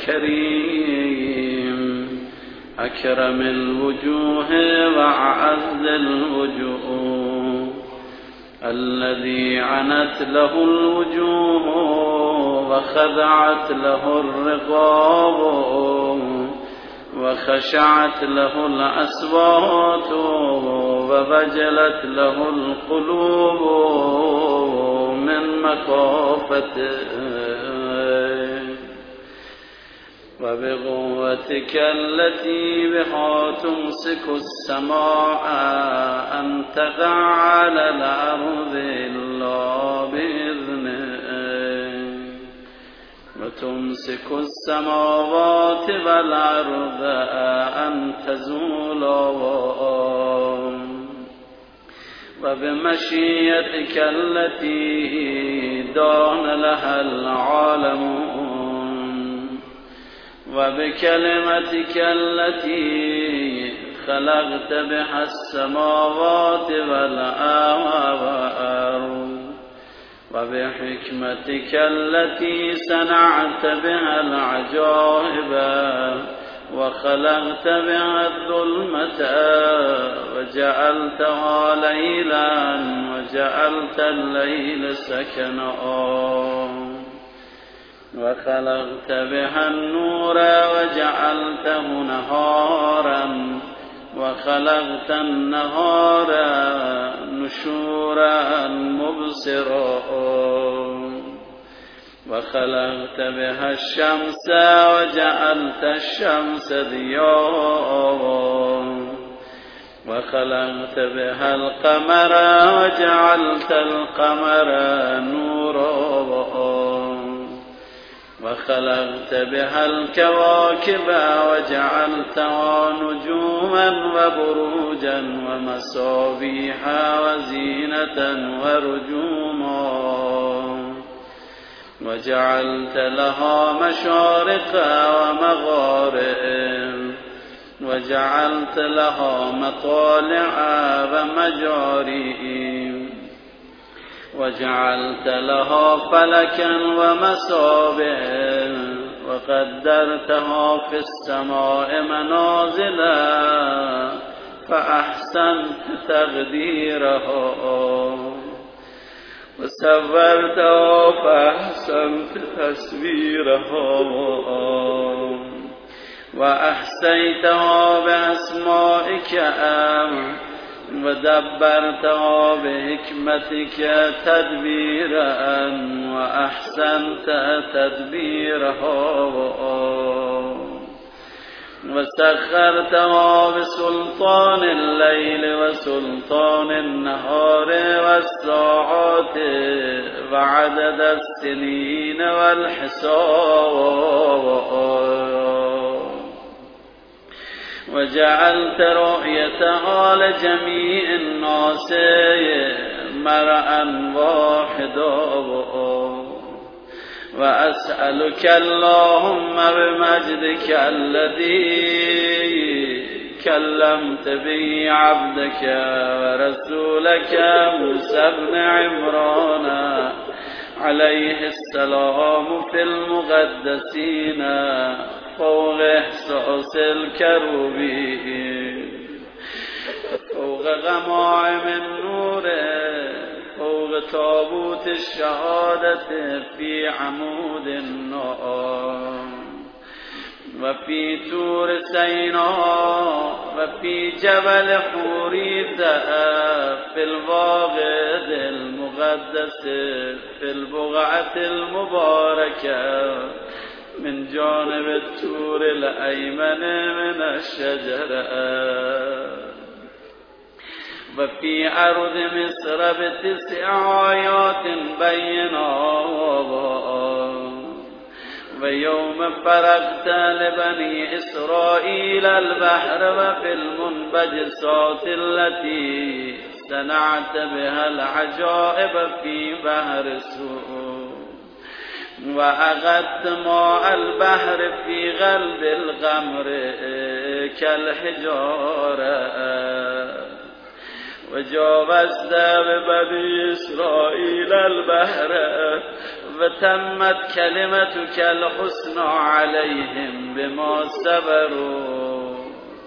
الكريم أكرم الوجوه وأعز الوجوه الذي عنت له الوجوه وخضعت له الرقاب وخشعت له الأصوات ووجلت له القلوب من مخافته، وبقوتك التي بها تمسك السماء أن تقع على الأرض إلا بإذنه، وتمسك السماوات والأرض أن تزولا، وبمشيئتك التي دان لها العالمون، وبكلمتك التي خلقت بها السماوات والأرض، وبحكمتك التي صنعت بها العجائب وخلقت بها الظلمة وجعلتها ليلا وجعلت الليل سكنا، وخلقت بها النور وجعلته نهارا وخلقت النهار نشورا مبصرا، وخلقت بها الشمس وجعلت الشمس ضياء، وخلقت بها القمر وجعلت القمر نورا، وخلقت بها الكواكب وجعلتها نجوما وبروجا ومصابيح وزينة ورجوما، وجعلت لها مشارق ومغارب، وجعلت لها مطالع ومجاري، وجعلت لها فلكا ومصابيح وقدرتها في السماء منازلا فأحسنت تقديرها وصورتها فأحسنت تصويرها وأحصيتها بأسمائك ودبرتها بحكمتك تدبيرا وأحسنت تدبيرها وسخرتها بسلطان الليل وسلطان النهار والساعات وعدد السنين والحساب وجعلت رؤيتها لجميع الناس مرءا واحدا وأسألك اللهم بمجدك الذي كلمت به عبدك ورسولك موسى بن عمران عليه السلام في المقدسين فوق إحساس الكروبين فوق غمائم النور فوق تابوت الشهادة في عمود النار وفي طور سيناء وفي جبل حوريت في الواقد المقدس في البقعة المباركة من جانب الطور الأيمن من الشجرة وفي أرض مصر ب9 آيات بينات ويوم فرقت لبني إسرائيل البحر وفي المنبجسات التي صنعت بها العجائب في بحر سور وأخذت ماء البحر في غلب الغمر كالحجارة وجاوزت ببني إسرائيل البحر وتمت كلمتك الحسنى عليهم بما صبروا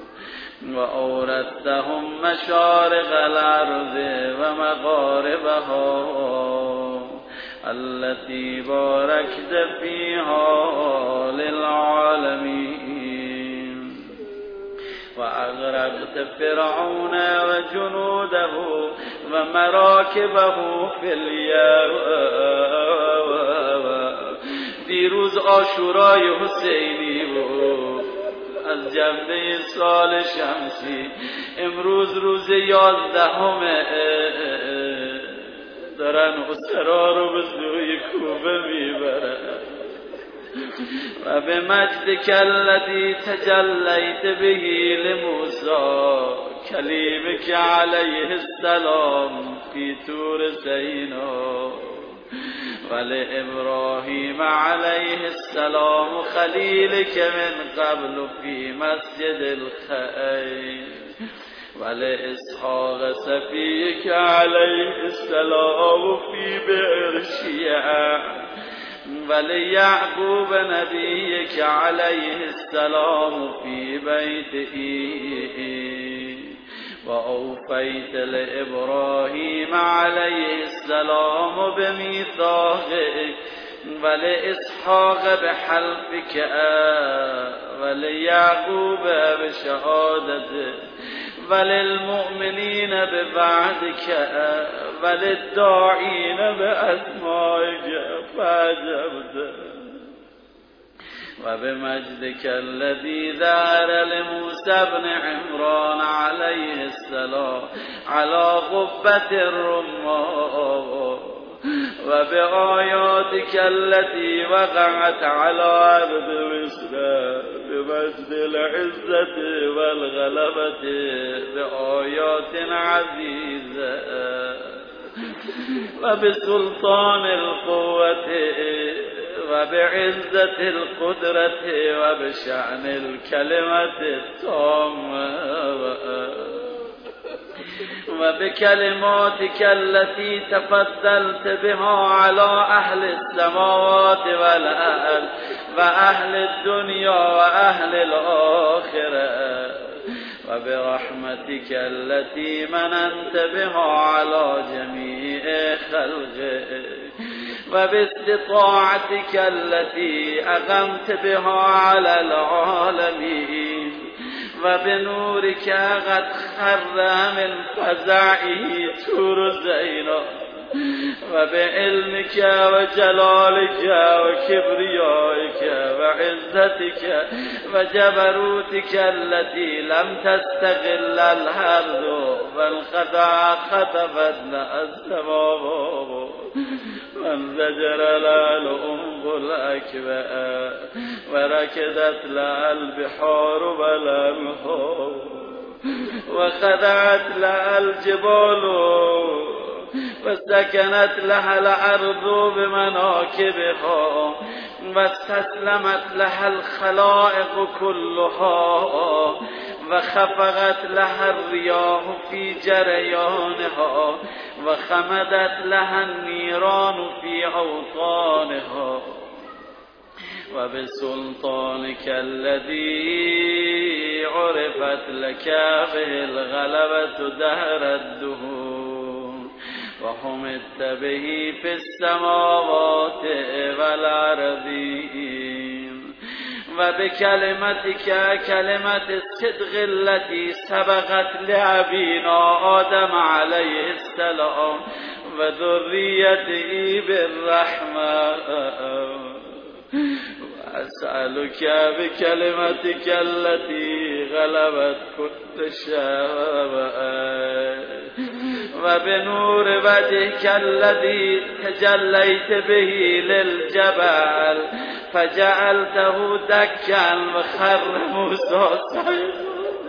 وأورثتهم مشارق الأرض ومغاربها التي باركت فيها للعالمين وأغرقت فرعون وجنوده ومراكبه في اليم. دیروز عاشورای حسینی بود از جنبه سال شمسی، امروز روز 11 دارن اسرا رو به سوی کوفه میبرن. و به مجدک الذی تجلیت به لموسی کلیمک علیه السلام فی طور سینا و لابراهیم علیه السلام خلیلک من قبل فی مسجد الخیر و لاسحاق صفیک علیه السلام فی بئر شیع و لیعقوب نبیک علیه السلام فی بیته و اوفیت لابراهیم علیه السلام بمیثاقک و لاسحاق بحلفک و لیعقوب بشهادتک و للمؤمنین بوعدک و للداعین باسمائک فاجبت و بمجدک الذی ظهر لموسی بن عمران علیه السلام علی قبة الرمان و بآیاتک التي وقعت على أرض مصر بمجد العزة والغلبة بآيات عزيزة وبسلطان القوة وبعزة القدرة وبشأن الكلمة التامة وبكلماتك التي تفضلت بها على أهل السماوات والأرض وأهل الدنيا وأهل الآخرة وبرحمتك التي مننت بها على جميع خلقك وباستطاعتك التي أقمت بها على العالمين وبنورك قد خر من فزعه طور سيناء وبعلمك وجلالك وكبريائك وعزتك وجبروتك التي لم تستغل الأرض فانخدع خطفتنا السماوات وانزجر لها الأنف الأكبر وركدت لها البحار والأنهار وخدعت لها الجبال وسكنت لها الأرض بمناكبها واستسلمت لها الخلائق كلها وخفقت لها الرياح في جريانها وخمدت لها النيران في أوطانها وبسلطانك الذي عرفت لك به الغلبة دهر الدهور وحمدت به في السماوات والأرضين وبكلمتك كلمة الصدق التي سبقت لأبينا آدم عليه السلام وذريته بالرحمة وأسألك بكلمتك التي غلبت كل شيء وبنور وجهك الذي تجليت به للجبل فجعلته دكا وخر موسى صعيدا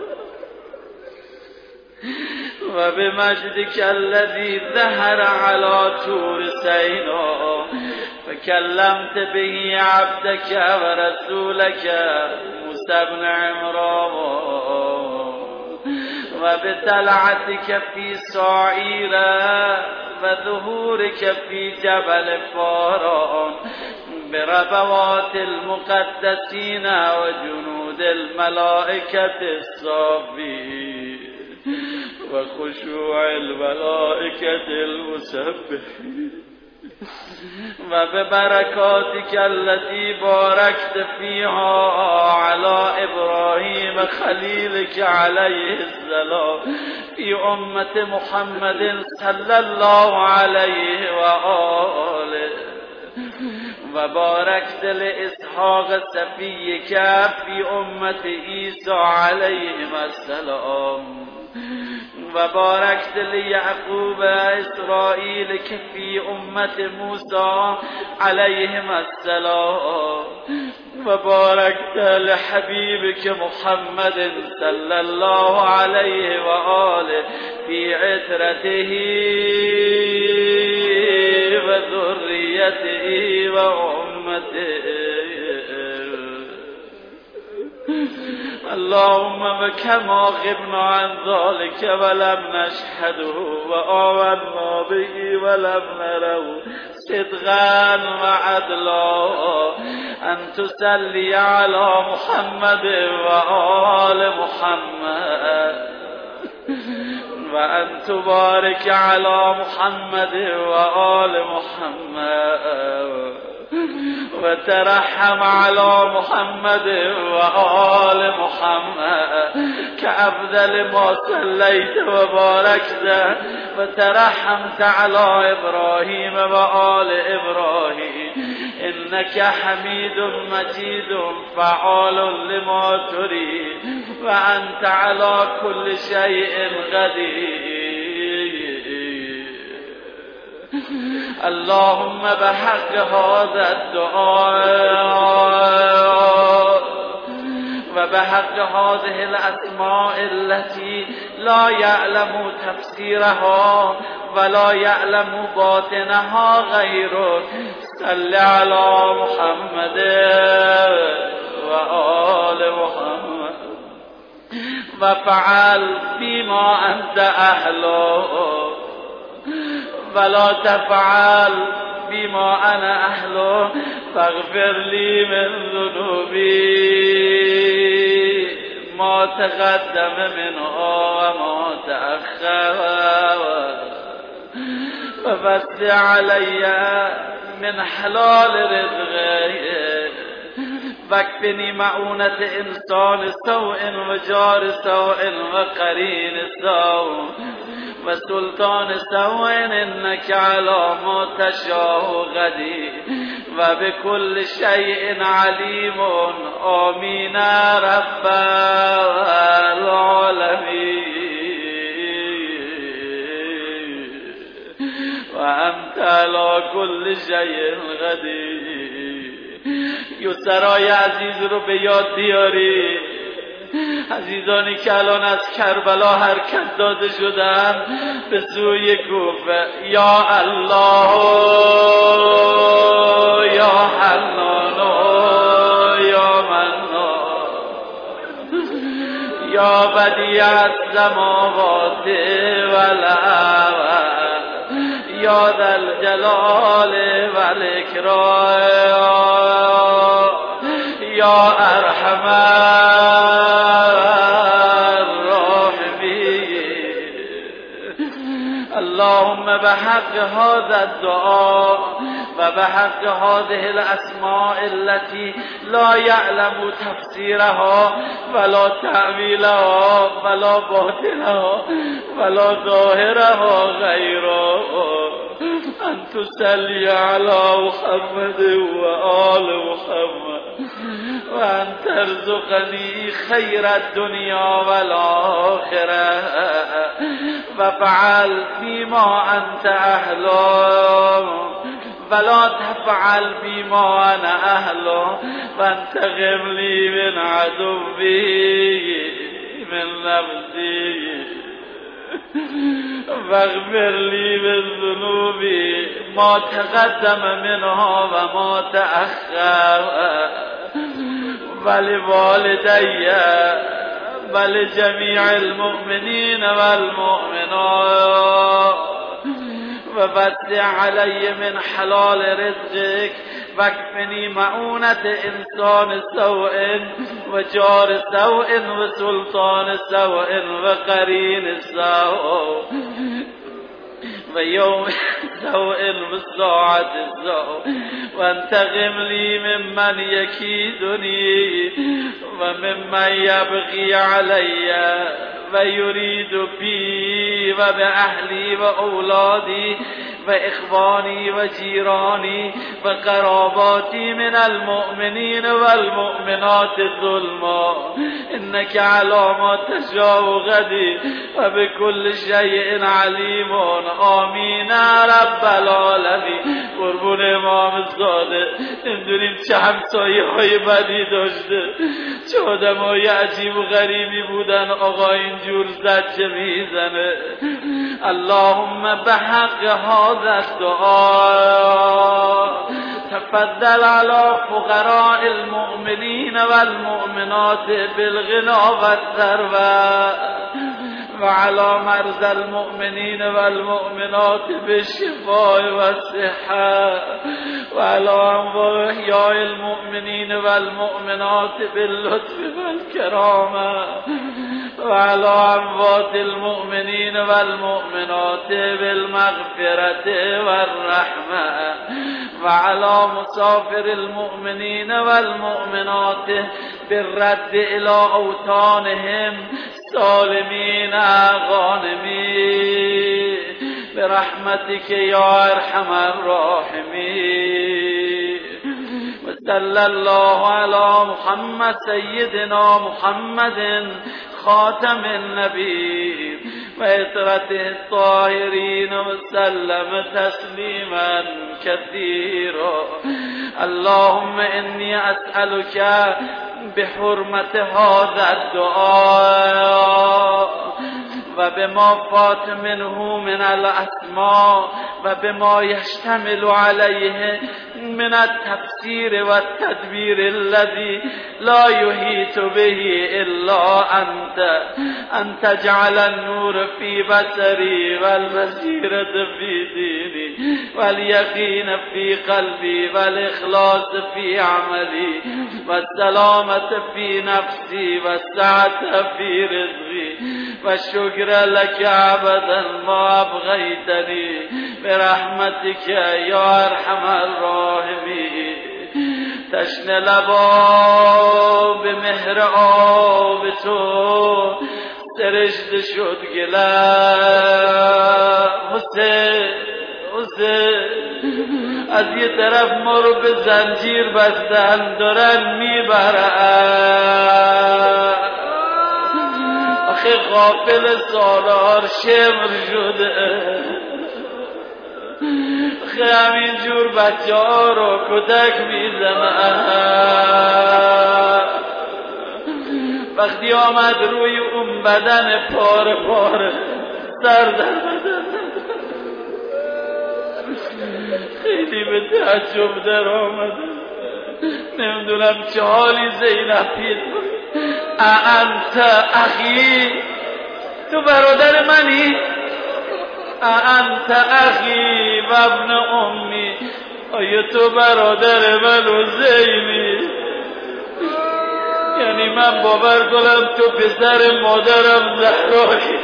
وبمجدك الذي ظهر على طور سيناء فكلمت به عبدك ورسولك موسى بن عمران وبطلعتك في صعيرة وظهورك في جبل فاران بربوات المقدسين وجنود الملائكة الصافين وخشوع الملائكة المسبحين وببركاتك التي باركت فيها على إبراهيم خليلك عليه السلام في أمة محمد صلى الله عليه وآله وباركت لإسحاق صفيك في أمة عيسى عليهم السلام وباركت ليعقوب إسرائيل في أمة موسى عليهم السلام وباركت لحبيبك محمد صلى الله عليه وآله في عترته وذريته وأمته اللهم وكما غبنا عن ذلك ولم نشهده وآمنا به ولم نره صدقا وعدلا أن تصلي على محمد وآل محمد وأن تبارك على محمد وآل محمد وترحم على محمد وآل محمد كأفضل ما صليت وباركت وترحمت على إبراهيم وآل إبراهيم إنك حميد مجيد فعال لما تريد وأنت على كل شيء قدير. اللهم بحق هذا الدعاء وبحق هذه الأسماء التي لا يعلم تفسيرها ولا يعلم باطنها غيرك صل على محمد وآل محمد وفعل بما انت اهله ولا تفعل بما انا اهله فاغفر لي من ذنوبي ما تقدم منه وما تأخر ووسع علي من حلال رزقك واكفني مؤونة انسان سوء وجار سوء وقرين سوء وسلطان سوء انك على ما تشاء قدير وبكل شيء عليم آمين رب العالمين وأنت على كل شيء قدير. یسرای عزیز رو به یاد بیاری، عزیزانی که الان از کربلا حرکت داده شدن به سوی کوفه. یا الله یا حنان یا منان یا بدیع السماوات والارض یا ذا الجلال والاکرام یا ارحم اللهم بحق هذا الدعاء وبحق هذه الأسماء التي لا يعلم تفسيرها ولا تأويلها ولا باطنها ولا ظاهرها غيره أن تصلي على محمد وآل محمد وأن ترزقني خير الدنيا والآخرة وفعل بما أنت أهله ولا تفعل بما أنا أهله وانتقم لي من عدوي من نفسي واغفر لي من ذنوبي ما تقدم منها وما تأخر ولوالدي ولجميع المؤمنين والمؤمنات ووسع علي من حلال رزقك واكفني مؤونة إنسان سوء وجار سوء وسلطان سوء وقرين سوء ويوم سوء وساعة سوء وانتقم لي ممن يكيدني وممن يبغي علي ويريد بي وبأهلي وأولادي وإخواني وجيراني وقراباتي من المؤمنين والمؤمنات ظلما إنك على ما تشاء قدير وبكل شيء عليم آمين رب العالمین. قربون امام صادق. نمیدونیم چه همسایه های بدی داشته، چه آدمای عجیب و غریبی بودن. آقا اینجور زجه میزنه. اللهم بحق هذا الدعاء تفضل على فقراء المؤمنين والمؤمنات بالغنى والثروة وعلى مرضى المؤمنين والمؤمنات بالشفاء والصحة وعلى أحياء المؤمنين والمؤمنات باللطف والكرامة وعلى أموات المؤمنين والمؤمنات بالمغفرة والرحمة وعلى مسافر المؤمنين والمؤمنات بالرد إلى أوطانهم سالمين غانمين برحمتك يا أرحم الراحمين. وصلى الله على محمد سيدنا محمد خاتم النبي وعترته الطاهرين وسلم تسليما كثيرا. اللهم إني أسألك بحرمة هذا الدعاء وبما فات منه من الأسماء وبما يشتمل عليه من التفسیر و التدبیر الذي لا يحيط به الا انت ان تجعل النور في بصري والبصيرة في ديني واليقين في قلبي والاخلاص في عملي والسلامة في نفسي والسعة في رزقي والشكر لك ابدا ما ابغيتني برحمتك یا ارحم الراحمین. تشنه لبا به مهر آب تو سرشته شد گلم. حسین از یه طرف ما رو به زنجیر بستن دارن میبرن، آخه غافل سالار شمر شده، آخه همینجور بچه ها رو کتک میزنن. وقتی آمد روی اون بدن پاره پاره سر در بدن خیلی به تعجب در آمده. نمیدونم چه حالی زینب پید. انت اخی، تو برادر منی؟ انت اخی و ابن امی، آیا تو برادر من و زینی؟ یعنی من باور کنم تو پسر مادرم زهرایی؟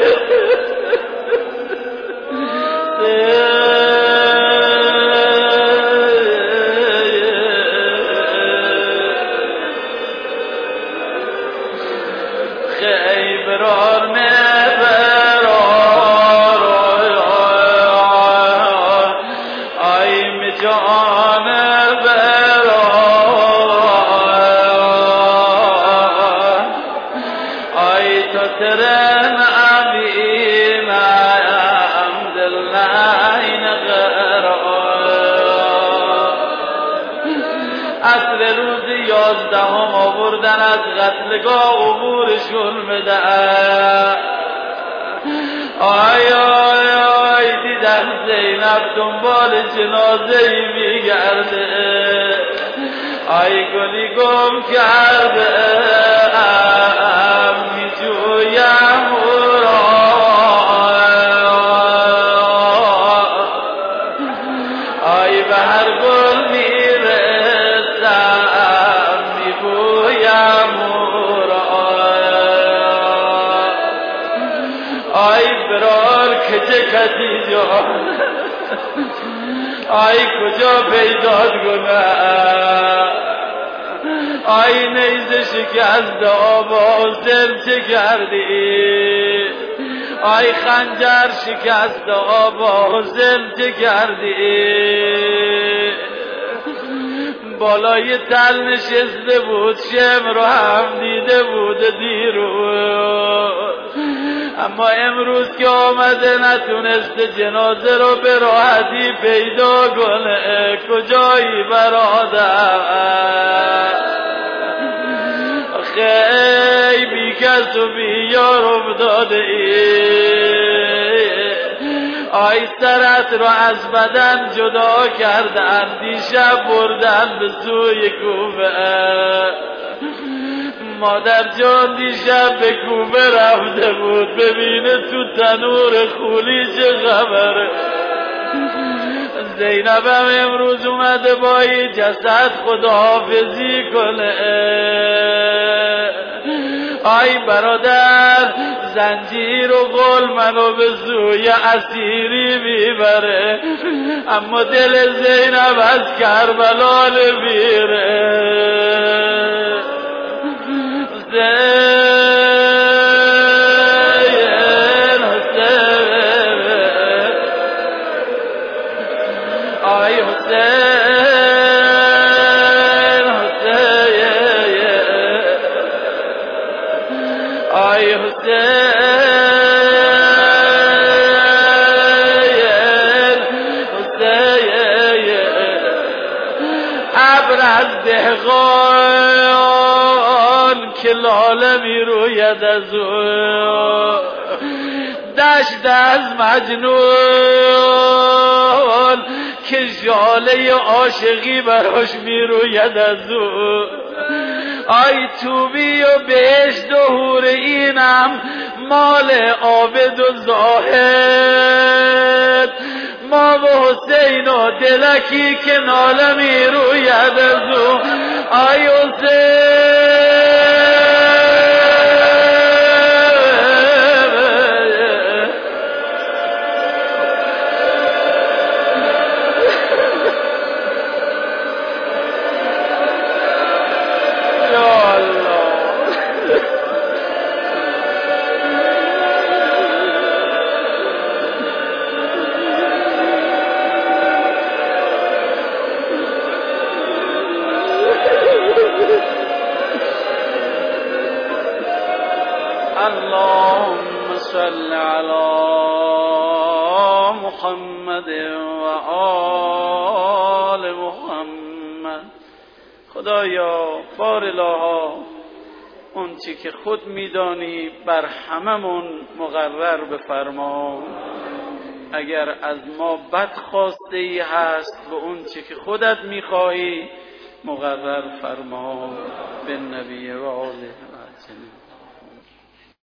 خیبران برار آی مجان برار آی تو ترن امین عمداللین غرار. اصل روز 11 آوردن از قتلگاه عبورشون بدن. آی آی آی دیدن زینب دنبال جنازه‌ای میگرده، آی گلی گم کرده میجویم او را. آی به هر گل میرسم میبویم او را. آی برار کجا کتی جان، آی کجا پیدات گناه. آی نیزه شکست آبازل چه کردی؟ آی خنجر شکست آبازل چه کردی؟ بالای تل نشسته بود، شمر رو هم دیده بود دیروز، اما امروز که آمده نتونسته جنازه رو به راحتی پیدا کنه. کجایی برادر؟ خیلی بی کس و بی یار افتاده ای. آی سرت رو از بدن جدا کردن، دیشب بردن به سوی کوفه. مادر جان دیشب به کوفه رفته بود ببینه تو تنور خولی چه خبره. زینبم امروز اومده با این جسد خداحافظی کنه. آی برادر زنجیر و غل منو به سوی اسیری میبره، اما دل زینب از کربلا نمیره. آی حسین آی حسین ابر از دهقان که لاله می روید از او، دشت از مجنون که ژاله عاشقی براش میروید از او. آی توبی و بهشت و حور اینم مال عابد و زاهد، ما و حسین و دلکی که ناله میروید از او. آی حسین اللهم صل على محمد و آل محمد. خدایا بار الها اون چی که خود میدانی بر هممون مقرر بفرما. اگر از ما بد خواسته ای هست به اون چی که خودت میخواهی مقرر فرما. به نبی و آله.